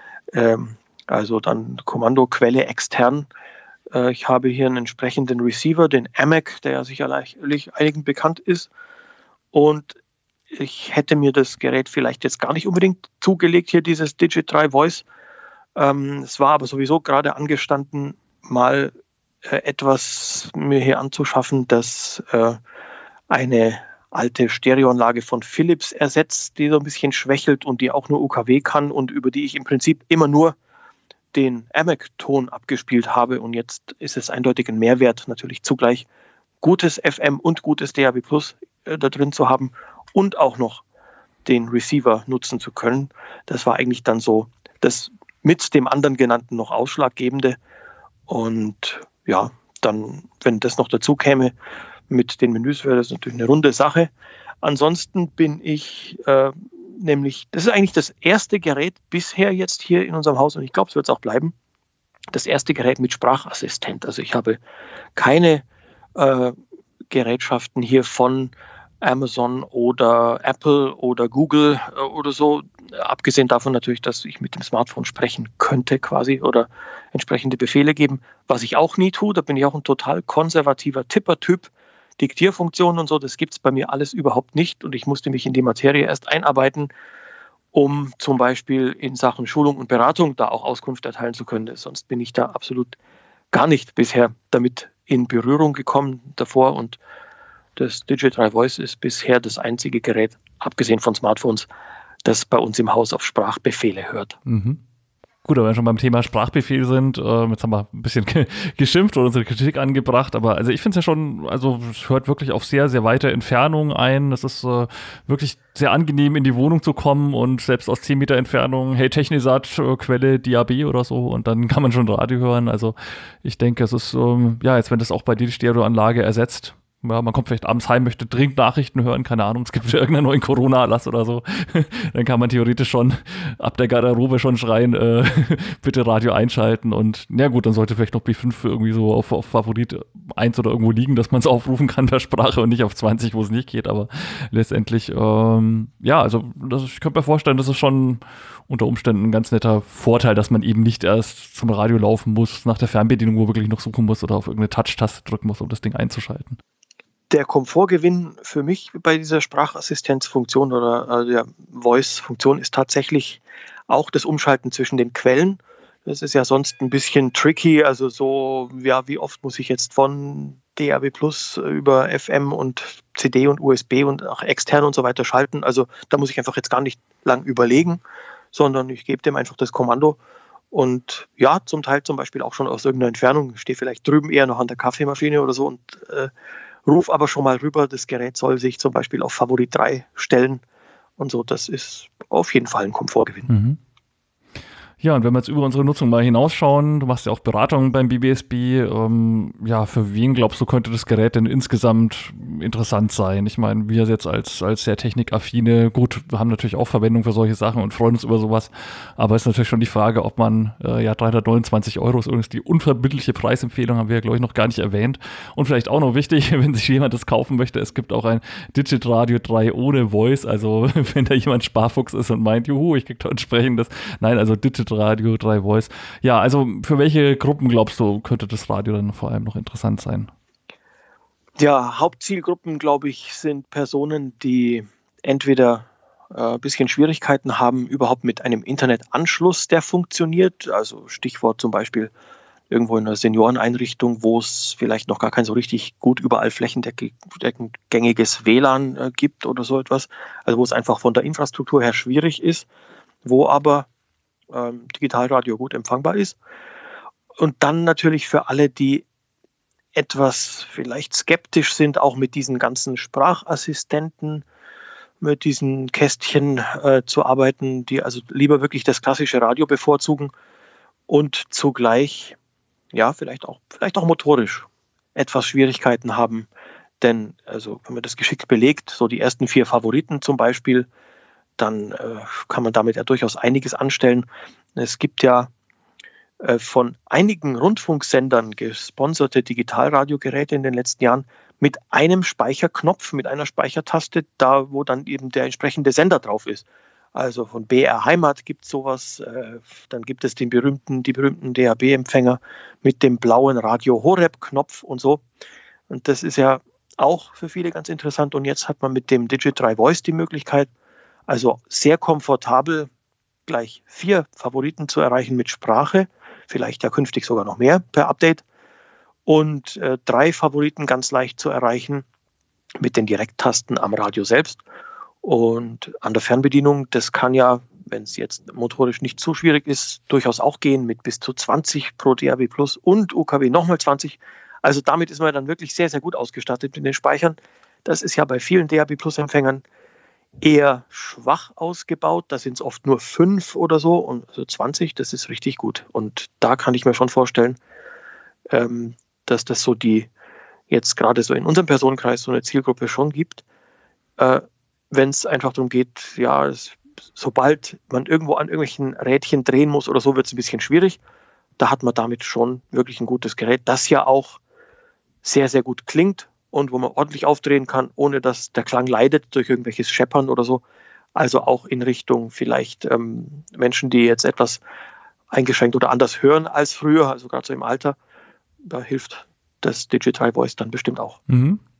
also dann Kommandoquelle extern. Ich habe hier einen entsprechenden Receiver, den AMAC, der ja sicherlich einigen bekannt ist. Und ich hätte mir das Gerät vielleicht jetzt gar nicht unbedingt zugelegt, hier dieses Digit 3 Voice. Es war aber sowieso gerade angestanden, mal etwas mir hier anzuschaffen, das eine alte Stereoanlage von Philips ersetzt, die so ein bisschen schwächelt und die auch nur UKW kann und über die ich im Prinzip immer nur den AMAC-Ton abgespielt habe. Und jetzt ist es eindeutig ein Mehrwert, natürlich zugleich gutes FM und gutes DAB+ da drin zu haben und auch noch den Receiver nutzen zu können. Das war eigentlich dann so das mit dem anderen genannten noch Ausschlaggebende. Und ja, dann, wenn das noch dazu käme mit den Menüs, wäre das natürlich eine runde Sache. Ansonsten bin ich nämlich, das ist eigentlich das erste Gerät bisher jetzt hier in unserem Haus und ich glaube, es wird es auch bleiben, das erste Gerät mit Sprachassistent. Also ich habe keine Gerätschaften hier von Amazon oder Apple oder Google oder so, abgesehen davon natürlich, dass ich mit dem Smartphone sprechen könnte quasi oder entsprechende Befehle geben, was ich auch nie tue. Da bin ich auch ein total konservativer Tipper-Typ. Diktierfunktionen und so, das gibt es bei mir alles überhaupt nicht und ich musste mich in die Materie erst einarbeiten, um zum Beispiel in Sachen Schulung und Beratung da auch Auskunft erteilen zu können. Sonst bin ich da absolut gar nicht bisher damit in Berührung gekommen davor und das Digit 3 Voice ist bisher das einzige Gerät, abgesehen von Smartphones, das bei uns im Haus auf Sprachbefehle hört. Gut, aber wenn wir schon beim Thema Sprachbefehl sind, jetzt haben wir ein bisschen geschimpft oder unsere Kritik angebracht, aber also ich finde es ja schon, also es hört wirklich auf sehr, sehr weite Entfernungen ein. Es ist wirklich sehr angenehm, in die Wohnung zu kommen und selbst aus 10 Meter Entfernung, hey Technisat, Quelle DAB oder so, und dann kann man schon Radio hören. Also ich denke, es ist, jetzt wenn das auch bei dir die Stereoanlage ersetzt, ja, man kommt vielleicht abends heim, möchte dringend Nachrichten hören, keine Ahnung, es gibt wieder irgendeinen neuen Corona-Erlass oder so, dann kann man theoretisch schon ab der Garderobe schon schreien, bitte Radio einschalten, und ja gut, dann sollte vielleicht noch B5 irgendwie so auf Favorit 1 oder irgendwo liegen, dass man es aufrufen kann per Sprache und nicht auf 20, wo es nicht geht, aber letztendlich, also ich könnte mir vorstellen, das ist schon unter Umständen ein ganz netter Vorteil, dass man eben nicht erst zum Radio laufen muss, nach der Fernbedienung, wo wirklich noch suchen muss oder auf irgendeine Touch-Taste drücken muss, um das Ding einzuschalten. Der Komfortgewinn für mich bei dieser Sprachassistenzfunktion oder der Voice-Funktion ist tatsächlich auch das Umschalten zwischen den Quellen. Das ist ja sonst ein bisschen tricky, also so, ja, wie oft muss ich jetzt von DAB Plus über FM und CD und USB und auch extern und so weiter schalten. Also da muss ich einfach jetzt gar nicht lang überlegen, sondern ich gebe dem einfach das Kommando. Und ja, zum Teil zum Beispiel auch schon aus irgendeiner Entfernung. Ich stehe vielleicht drüben eher noch an der Kaffeemaschine oder so und ruf aber schon mal rüber, das Gerät soll sich zum Beispiel auf Favorit 3 stellen und so. Das ist auf jeden Fall ein Komfortgewinn. Mhm. Ja, und wenn wir jetzt über unsere Nutzung mal hinausschauen, du machst ja auch Beratungen beim BBSB, für wen glaubst du, könnte das Gerät denn insgesamt interessant sein? Ich meine, wir jetzt als sehr technikaffine, gut, wir haben natürlich auch Verwendung für solche Sachen und freuen uns über sowas, aber es ist natürlich schon die Frage, ob man, 329 € ist übrigens die unverbindliche Preisempfehlung, haben wir ja, glaube ich, noch gar nicht erwähnt. Und vielleicht auch noch wichtig, wenn sich jemand das kaufen möchte, es gibt auch ein Digitradio 3 ohne Voice, also wenn da jemand Sparfuchs ist und meint, juhu, ich krieg da entsprechendes, nein, also Digitradio 3 Voice. Ja, also für welche Gruppen glaubst du, könnte das Radio dann vor allem noch interessant sein? Ja, Hauptzielgruppen, glaube ich, sind Personen, die entweder ein bisschen Schwierigkeiten haben, überhaupt mit einem Internetanschluss, der funktioniert. Also Stichwort zum Beispiel irgendwo in einer Senioreneinrichtung, wo es vielleicht noch gar kein so richtig gut überall flächendeckend gängiges WLAN gibt oder so etwas. Also wo es einfach von der Infrastruktur her schwierig ist, wo aber Digitalradio gut empfangbar ist. Und dann natürlich für alle, die etwas vielleicht skeptisch sind, auch mit diesen ganzen Sprachassistenten, mit diesen Kästchen zu arbeiten, die also lieber wirklich das klassische Radio bevorzugen und zugleich, ja, vielleicht auch motorisch etwas Schwierigkeiten haben. Denn, also, wenn man das geschickt belegt, so die ersten 4 Favoriten zum Beispiel, dann kann man damit ja durchaus einiges anstellen. Es gibt ja von einigen Rundfunksendern gesponserte Digitalradiogeräte in den letzten Jahren mit einem Speicherknopf, mit einer Speichertaste, da wo dann eben der entsprechende Sender drauf ist. Also von BR Heimat gibt es sowas, dann gibt es die berühmten DAB-Empfänger mit dem blauen Radio Horeb-Knopf und so. Und das ist ja auch für viele ganz interessant. Und jetzt hat man mit dem Digi3 Voice die Möglichkeit, also sehr komfortabel gleich 4 Favoriten zu erreichen mit Sprache, vielleicht ja künftig sogar noch mehr per Update, und 3 Favoriten ganz leicht zu erreichen mit den Direkttasten am Radio selbst und an der Fernbedienung. Das kann ja, wenn es jetzt motorisch nicht zu schwierig ist, durchaus auch gehen mit bis zu 20 pro DAB Plus und UKW nochmal 20. Also damit ist man dann wirklich sehr, sehr gut ausgestattet mit den Speichern. Das ist ja bei vielen DAB Plus Empfängern eher schwach ausgebaut. Da sind es oft nur 5 oder so, und also 20, das ist richtig gut. Und da kann ich mir schon vorstellen, dass das so die jetzt gerade so in unserem Personenkreis so eine Zielgruppe schon gibt, wenn es einfach darum geht, ja, sobald man irgendwo an irgendwelchen Rädchen drehen muss oder so, wird es ein bisschen schwierig. Da hat man damit schon wirklich ein gutes Gerät, das ja auch sehr, sehr gut klingt und wo man ordentlich aufdrehen kann, ohne dass der Klang leidet durch irgendwelches Scheppern oder so. Also auch in Richtung vielleicht Menschen, die jetzt etwas eingeschränkt oder anders hören als früher, also gerade so im Alter, da hilft das Digital Voice dann bestimmt auch. Mhm.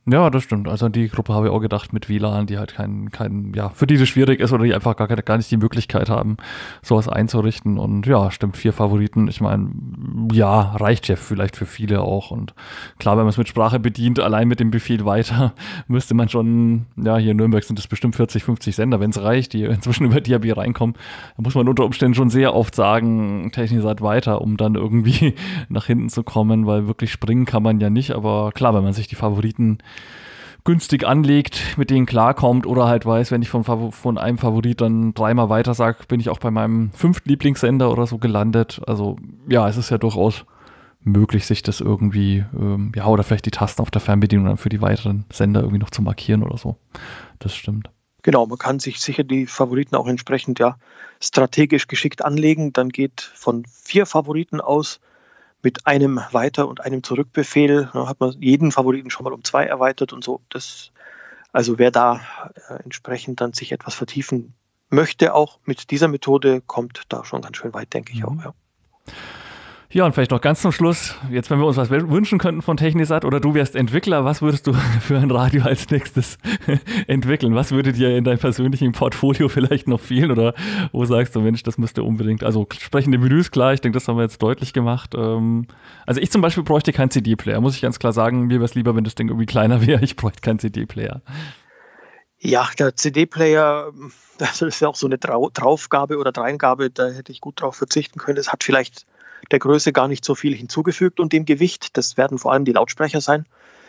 Ja, das stimmt. Also die Gruppe habe ich auch gedacht mit WLAN, die halt für die das schwierig ist oder die einfach gar nicht die Möglichkeit haben, sowas einzurichten. Und ja, stimmt, 4 Favoriten. Ich meine, ja, reicht ja vielleicht für viele auch. Und klar, wenn man es mit Sprache bedient, allein mit dem Befehl weiter, müsste man schon, ja, hier in Nürnberg sind es bestimmt 40, 50 Sender, wenn es reicht, die inzwischen über DAB reinkommen. Da muss man unter Umständen schon sehr oft sagen, Technisat weiter, um dann irgendwie nach hinten zu kommen, weil wirklich springen kann man ja nicht. Aber klar, wenn man sich die Favoriten günstig anlegt, mit denen klarkommt oder halt weiß, wenn ich von einem Favorit dann 3-mal weiter sage, bin ich auch bei meinem 5. Lieblingssender oder so gelandet. Also ja, es ist ja durchaus möglich, sich das irgendwie, oder vielleicht die Tasten auf der Fernbedienung dann für die weiteren Sender irgendwie noch zu markieren oder so. Das stimmt. Genau, man kann sich sicher die Favoriten auch entsprechend strategisch geschickt anlegen. Dann geht von 4 Favoriten aus mit einem Weiter- und einem Zurückbefehl. Da hat man jeden Favoriten schon mal um 2 erweitert und so. Also wer da entsprechend dann sich etwas vertiefen möchte, auch mit dieser Methode, kommt da schon ganz schön weit, denke ich auch. Ja. Ja, und vielleicht noch ganz zum Schluss, jetzt wenn wir uns was wünschen könnten von Technisat oder du wärst Entwickler, was würdest du für ein Radio als nächstes entwickeln? Was würde dir in deinem persönlichen Portfolio vielleicht noch fehlen oder wo sagst du, Mensch, das müsste unbedingt, also sprechende Menüs, klar, ich denke, das haben wir jetzt deutlich gemacht. Also ich zum Beispiel bräuchte keinen CD-Player, muss ich ganz klar sagen, mir wäre es lieber, wenn das Ding irgendwie kleiner wäre, ich bräuchte keinen CD-Player. Ja, der CD-Player, das ist ja auch so eine Draufgabe oder Dreingabe, da hätte ich gut drauf verzichten können. Es hat vielleicht der Größe gar nicht so viel hinzugefügt und dem Gewicht. Das werden vor allem die Lautsprecher sein.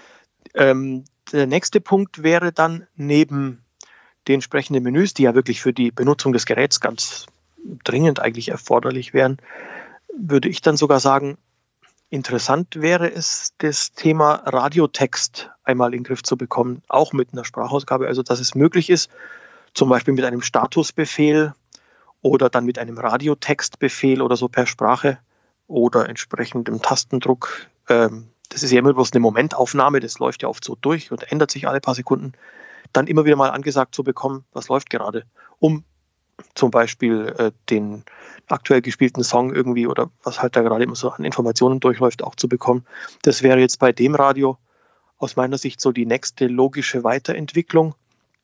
Der nächste Punkt wäre dann neben den entsprechenden Menüs, die ja wirklich für die Benutzung des Geräts ganz dringend eigentlich erforderlich wären, würde ich dann sogar sagen, interessant wäre es, das Thema Radiotext einmal in den Griff zu bekommen, auch mit einer Sprachausgabe, also dass es möglich ist, zum Beispiel mit einem Statusbefehl oder dann mit einem Radiotextbefehl oder so per Sprache oder entsprechendem Tastendruck. Das ist ja immer bloß eine Momentaufnahme, das läuft ja oft so durch und ändert sich alle paar Sekunden. Dann immer wieder mal angesagt zu bekommen, was läuft gerade, um zum Beispiel den aktuell gespielten Song irgendwie oder was halt da gerade immer so an Informationen durchläuft, auch zu bekommen. Das wäre jetzt bei dem Radio aus meiner Sicht so die nächste logische Weiterentwicklung,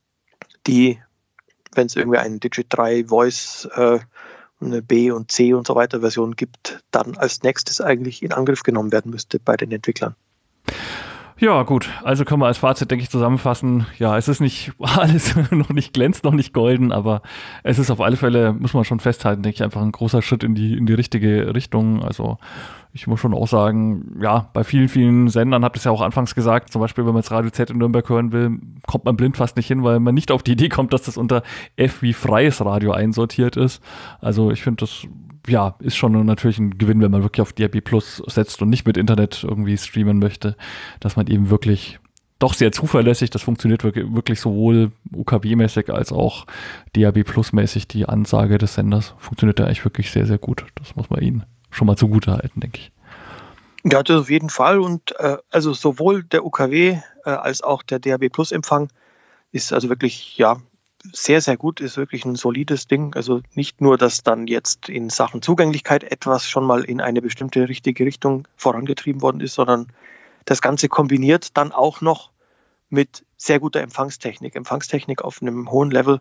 die, wenn es irgendwie einen Digit 3 Voice, eine B- und C- und so weiter Version gibt, dann als nächstes eigentlich in Angriff genommen werden müsste bei den Entwicklern. Ja, gut. Also können wir als Fazit, denke ich, zusammenfassen. Ja, es ist nicht alles noch nicht glänzt, noch nicht golden, aber es ist auf alle Fälle, muss man schon festhalten, denke ich, einfach ein großer Schritt in die richtige Richtung. Also ich muss schon auch sagen, ja, bei vielen, vielen Sendern, habt ihr es ja auch anfangs gesagt, zum Beispiel, wenn man jetzt Radio Z in Nürnberg hören will, kommt man blind fast nicht hin, weil man nicht auf die Idee kommt, dass das unter F wie freies Radio einsortiert ist. Also ich finde das, ja, ist schon natürlich ein Gewinn, wenn man wirklich auf DAB Plus setzt und nicht mit Internet irgendwie streamen möchte, dass man eben wirklich doch sehr zuverlässig, das funktioniert wirklich sowohl UKW-mäßig als auch DAB Plus-mäßig, die Ansage des Senders funktioniert da eigentlich wirklich sehr, sehr gut. Das muss man ihnen schon mal zugute halten, denke ich. Ja, das auf jeden Fall und also sowohl der UKW als auch der DAB Plus Empfang ist also wirklich, ja, sehr, sehr gut, ist wirklich ein solides Ding. Also nicht nur, dass dann jetzt in Sachen Zugänglichkeit etwas schon mal in eine bestimmte richtige Richtung vorangetrieben worden ist, sondern das Ganze kombiniert dann auch noch mit sehr guter Empfangstechnik auf einem hohen Level.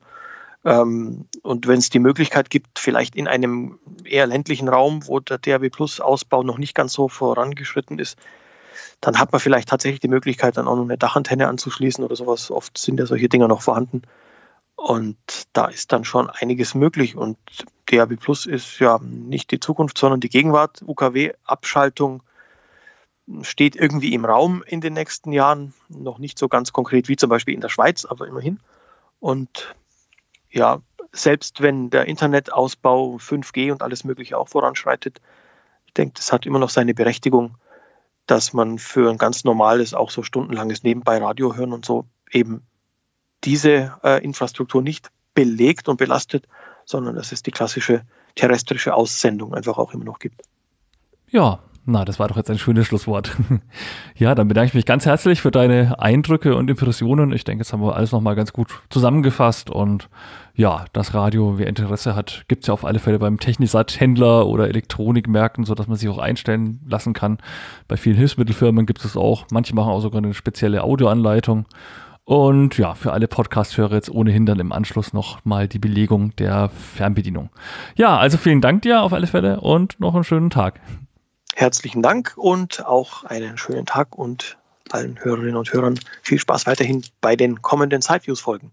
Und wenn es die Möglichkeit gibt, vielleicht in einem eher ländlichen Raum, wo der DAB Plus Ausbau noch nicht ganz so vorangeschritten ist, dann hat man vielleicht tatsächlich die Möglichkeit, dann auch noch eine Dachantenne anzuschließen oder sowas. Oft sind ja solche Dinger noch vorhanden. Und da ist dann schon einiges möglich. Und DAB Plus ist ja nicht die Zukunft, sondern die Gegenwart. UKW-Abschaltung steht irgendwie im Raum in den nächsten Jahren. Noch nicht so ganz konkret wie zum Beispiel in der Schweiz, aber immerhin. Und ja, selbst wenn der Internetausbau 5G und alles Mögliche auch voranschreitet, ich denke, das hat immer noch seine Berechtigung, dass man für ein ganz normales, auch so stundenlanges Nebenbei-Radio hören und so eben diese Infrastruktur nicht belegt und belastet, sondern dass es die klassische terrestrische Aussendung einfach auch immer noch gibt. Ja, Na, das war doch jetzt ein schönes Schlusswort. Ja, dann bedanke ich mich ganz herzlich für deine Eindrücke und Impressionen. Ich denke, jetzt haben wir alles nochmal ganz gut zusammengefasst. Und ja, das Radio, wer Interesse hat, gibt es ja auf alle Fälle beim Technisat-Händler oder Elektronikmärkten, sodass man sich auch einstellen lassen kann. Bei vielen Hilfsmittelfirmen gibt es auch. Manche machen auch sogar eine spezielle Audioanleitung. Und ja, für alle Podcast-Hörer jetzt ohnehin dann im Anschluss noch mal die Belegung der Fernbedienung. Ja, also vielen Dank dir auf alle Fälle und noch einen schönen Tag. Herzlichen Dank und auch einen schönen Tag und allen Hörerinnen und Hörern viel Spaß weiterhin bei den kommenden Sideviews-Folgen.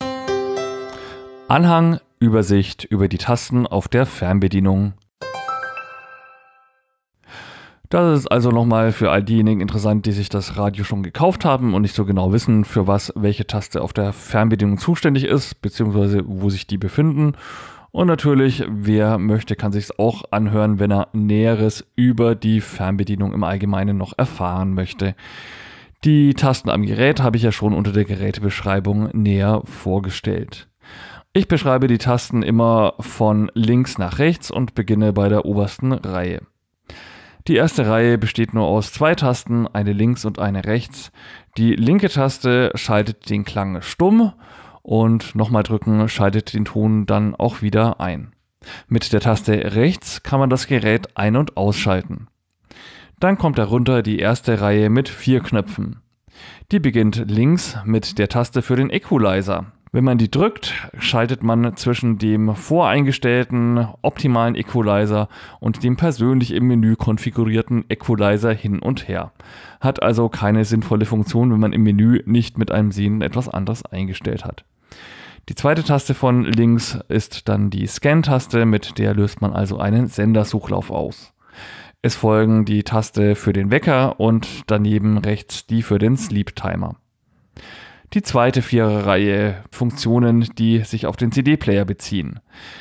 Anhang, Übersicht über die Tasten auf der Fernbedienung. Das ist also nochmal für all diejenigen interessant, die sich das Radio schon gekauft haben und nicht so genau wissen, für was welche Taste auf der Fernbedienung zuständig ist, beziehungsweise wo sich die befinden. Und natürlich, wer möchte, kann sich es auch anhören, wenn er Näheres über die Fernbedienung im Allgemeinen noch erfahren möchte. Die Tasten am Gerät habe ich ja schon unter der Gerätebeschreibung näher vorgestellt. Ich beschreibe die Tasten immer von links nach rechts und beginne bei der obersten Reihe. Die erste Reihe besteht nur aus 2 Tasten, eine links und eine rechts. Die linke Taste schaltet den Klang stumm und nochmal drücken schaltet den Ton dann auch wieder ein. Mit der Taste rechts kann man das Gerät ein- und ausschalten. Dann kommt darunter die erste Reihe mit 4 Knöpfen. Die beginnt links mit der Taste für den Equalizer. Wenn man die drückt, schaltet man zwischen dem voreingestellten optimalen Equalizer und dem persönlich im Menü konfigurierten Equalizer hin und her. Hat also keine sinnvolle Funktion, wenn man im Menü nicht mit einem Sehnen etwas anderes eingestellt hat. Die zweite Taste von links ist dann die Scan-Taste, mit der löst man also einen Sendersuchlauf aus. Es folgen die Taste für den Wecker und daneben rechts die für den Sleep-Timer. Die zweite Viererreihe Funktionen, die sich auf den CD-Player beziehen.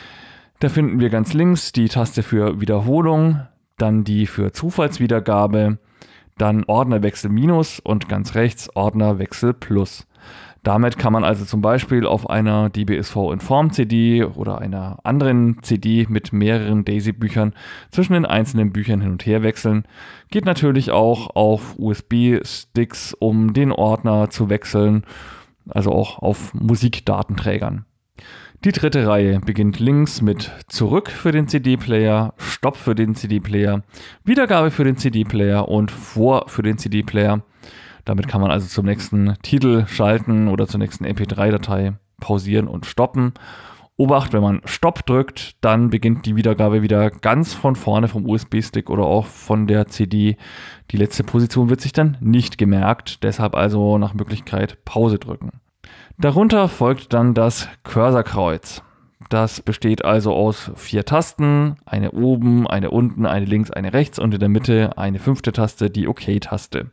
Da finden wir ganz links die Taste für Wiederholung, dann die für Zufallswiedergabe, dann Ordnerwechsel minus und ganz rechts Ordnerwechsel plus. Damit kann man also zum Beispiel auf einer DBSV Inform CD oder einer anderen CD mit mehreren DAISY-Büchern zwischen den einzelnen Büchern hin und her wechseln. Geht natürlich auch auf USB-Sticks, um den Ordner zu wechseln, also auch auf Musikdatenträgern. Die dritte Reihe beginnt links mit Zurück für den CD-Player, Stopp für den CD-Player, Wiedergabe für den CD-Player und Vor für den CD-Player. Damit kann man also zum nächsten Titel schalten oder zur nächsten MP3-Datei pausieren und stoppen. Obacht, wenn man Stopp drückt, dann beginnt die Wiedergabe wieder ganz von vorne vom USB-Stick oder auch von der CD. Die letzte Position wird sich dann nicht gemerkt, deshalb also nach Möglichkeit Pause drücken. Darunter folgt dann das Cursorkreuz. Das besteht also aus 4 Tasten, eine oben, eine unten, eine links, eine rechts und in der Mitte eine 5. Taste, die OK-Taste.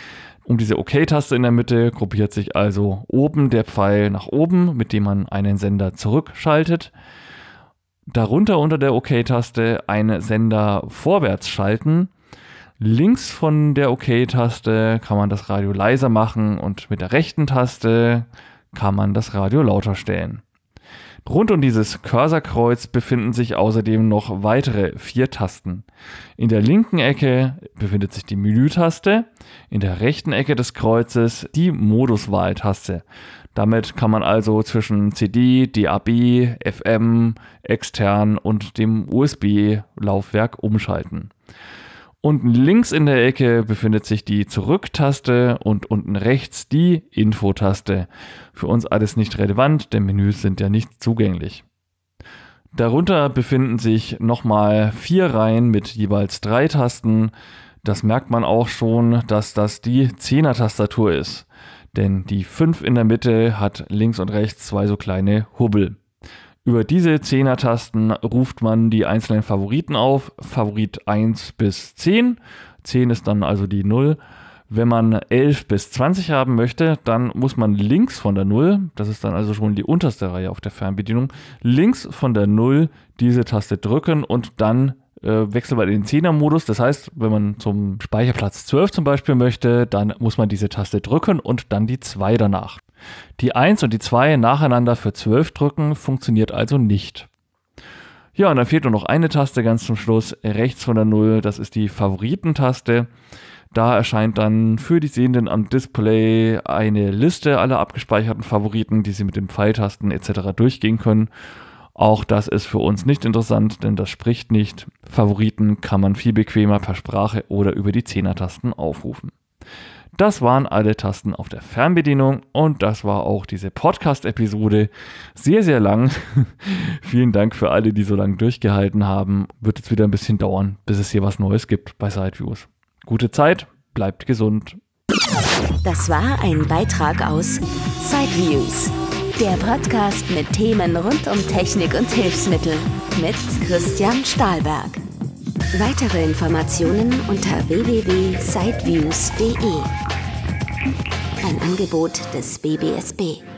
Um diese OK-Taste in der Mitte gruppiert sich also oben der Pfeil nach oben, mit dem man einen Sender zurückschaltet. Darunter unter der OK-Taste einen Sender vorwärts schalten. Links von der OK-Taste kann man das Radio leiser machen und mit der rechten Taste kann man das Radio lauter stellen. Rund um dieses Cursorkreuz befinden sich außerdem noch weitere 4 Tasten. In der linken Ecke befindet sich die Menütaste, in der rechten Ecke des Kreuzes die Moduswahltaste. Damit kann man also zwischen CD, DAB, FM, extern und dem USB-Laufwerk umschalten. Unten links in der Ecke befindet sich die Zurück-Taste und unten rechts die Info-Taste. Für uns alles nicht relevant, denn Menüs sind ja nicht zugänglich. Darunter befinden sich nochmal 4 Reihen mit jeweils 3 Tasten. Das merkt man auch schon, dass das die 10er-Tastatur ist. Denn die 5 in der Mitte hat links und rechts 2 so kleine Hubbel. Über diese 10er-Tasten ruft man die einzelnen Favoriten auf, Favorit 1 bis 10. 10 ist dann also die 0. Wenn man 11 bis 20 haben möchte, dann muss man links von der 0, das ist dann also schon die unterste Reihe auf der Fernbedienung, links von der 0 diese Taste drücken und dann wechseln wir in den 10er-Modus. Das heißt, wenn man zum Speicherplatz 12 zum Beispiel möchte, dann muss man diese Taste drücken und dann die 2 danach. Die 1 und die 2 nacheinander für 12 drücken funktioniert also nicht. Ja, und dann fehlt nur noch eine Taste ganz zum Schluss, rechts von der 0, das ist die Favoritentaste. Da erscheint dann für die Sehenden am Display eine Liste aller abgespeicherten Favoriten, die Sie mit den Pfeiltasten etc. durchgehen können. Auch das ist für uns nicht interessant, denn das spricht nicht. Favoriten kann man viel bequemer per Sprache oder über die 10er-Tasten aufrufen. Das waren alle Tasten auf der Fernbedienung und das war auch diese Podcast-Episode. Sehr, sehr lang. Vielen Dank für alle, die so lange durchgehalten haben. Wird jetzt wieder ein bisschen dauern, bis es hier was Neues gibt bei Sideviews. Gute Zeit, bleibt gesund. Das war ein Beitrag aus Sideviews, der Podcast mit Themen rund um Technik und Hilfsmittel mit Christian Stahlberg. Weitere Informationen unter www.sideviews.de. Ein Angebot des BBSB.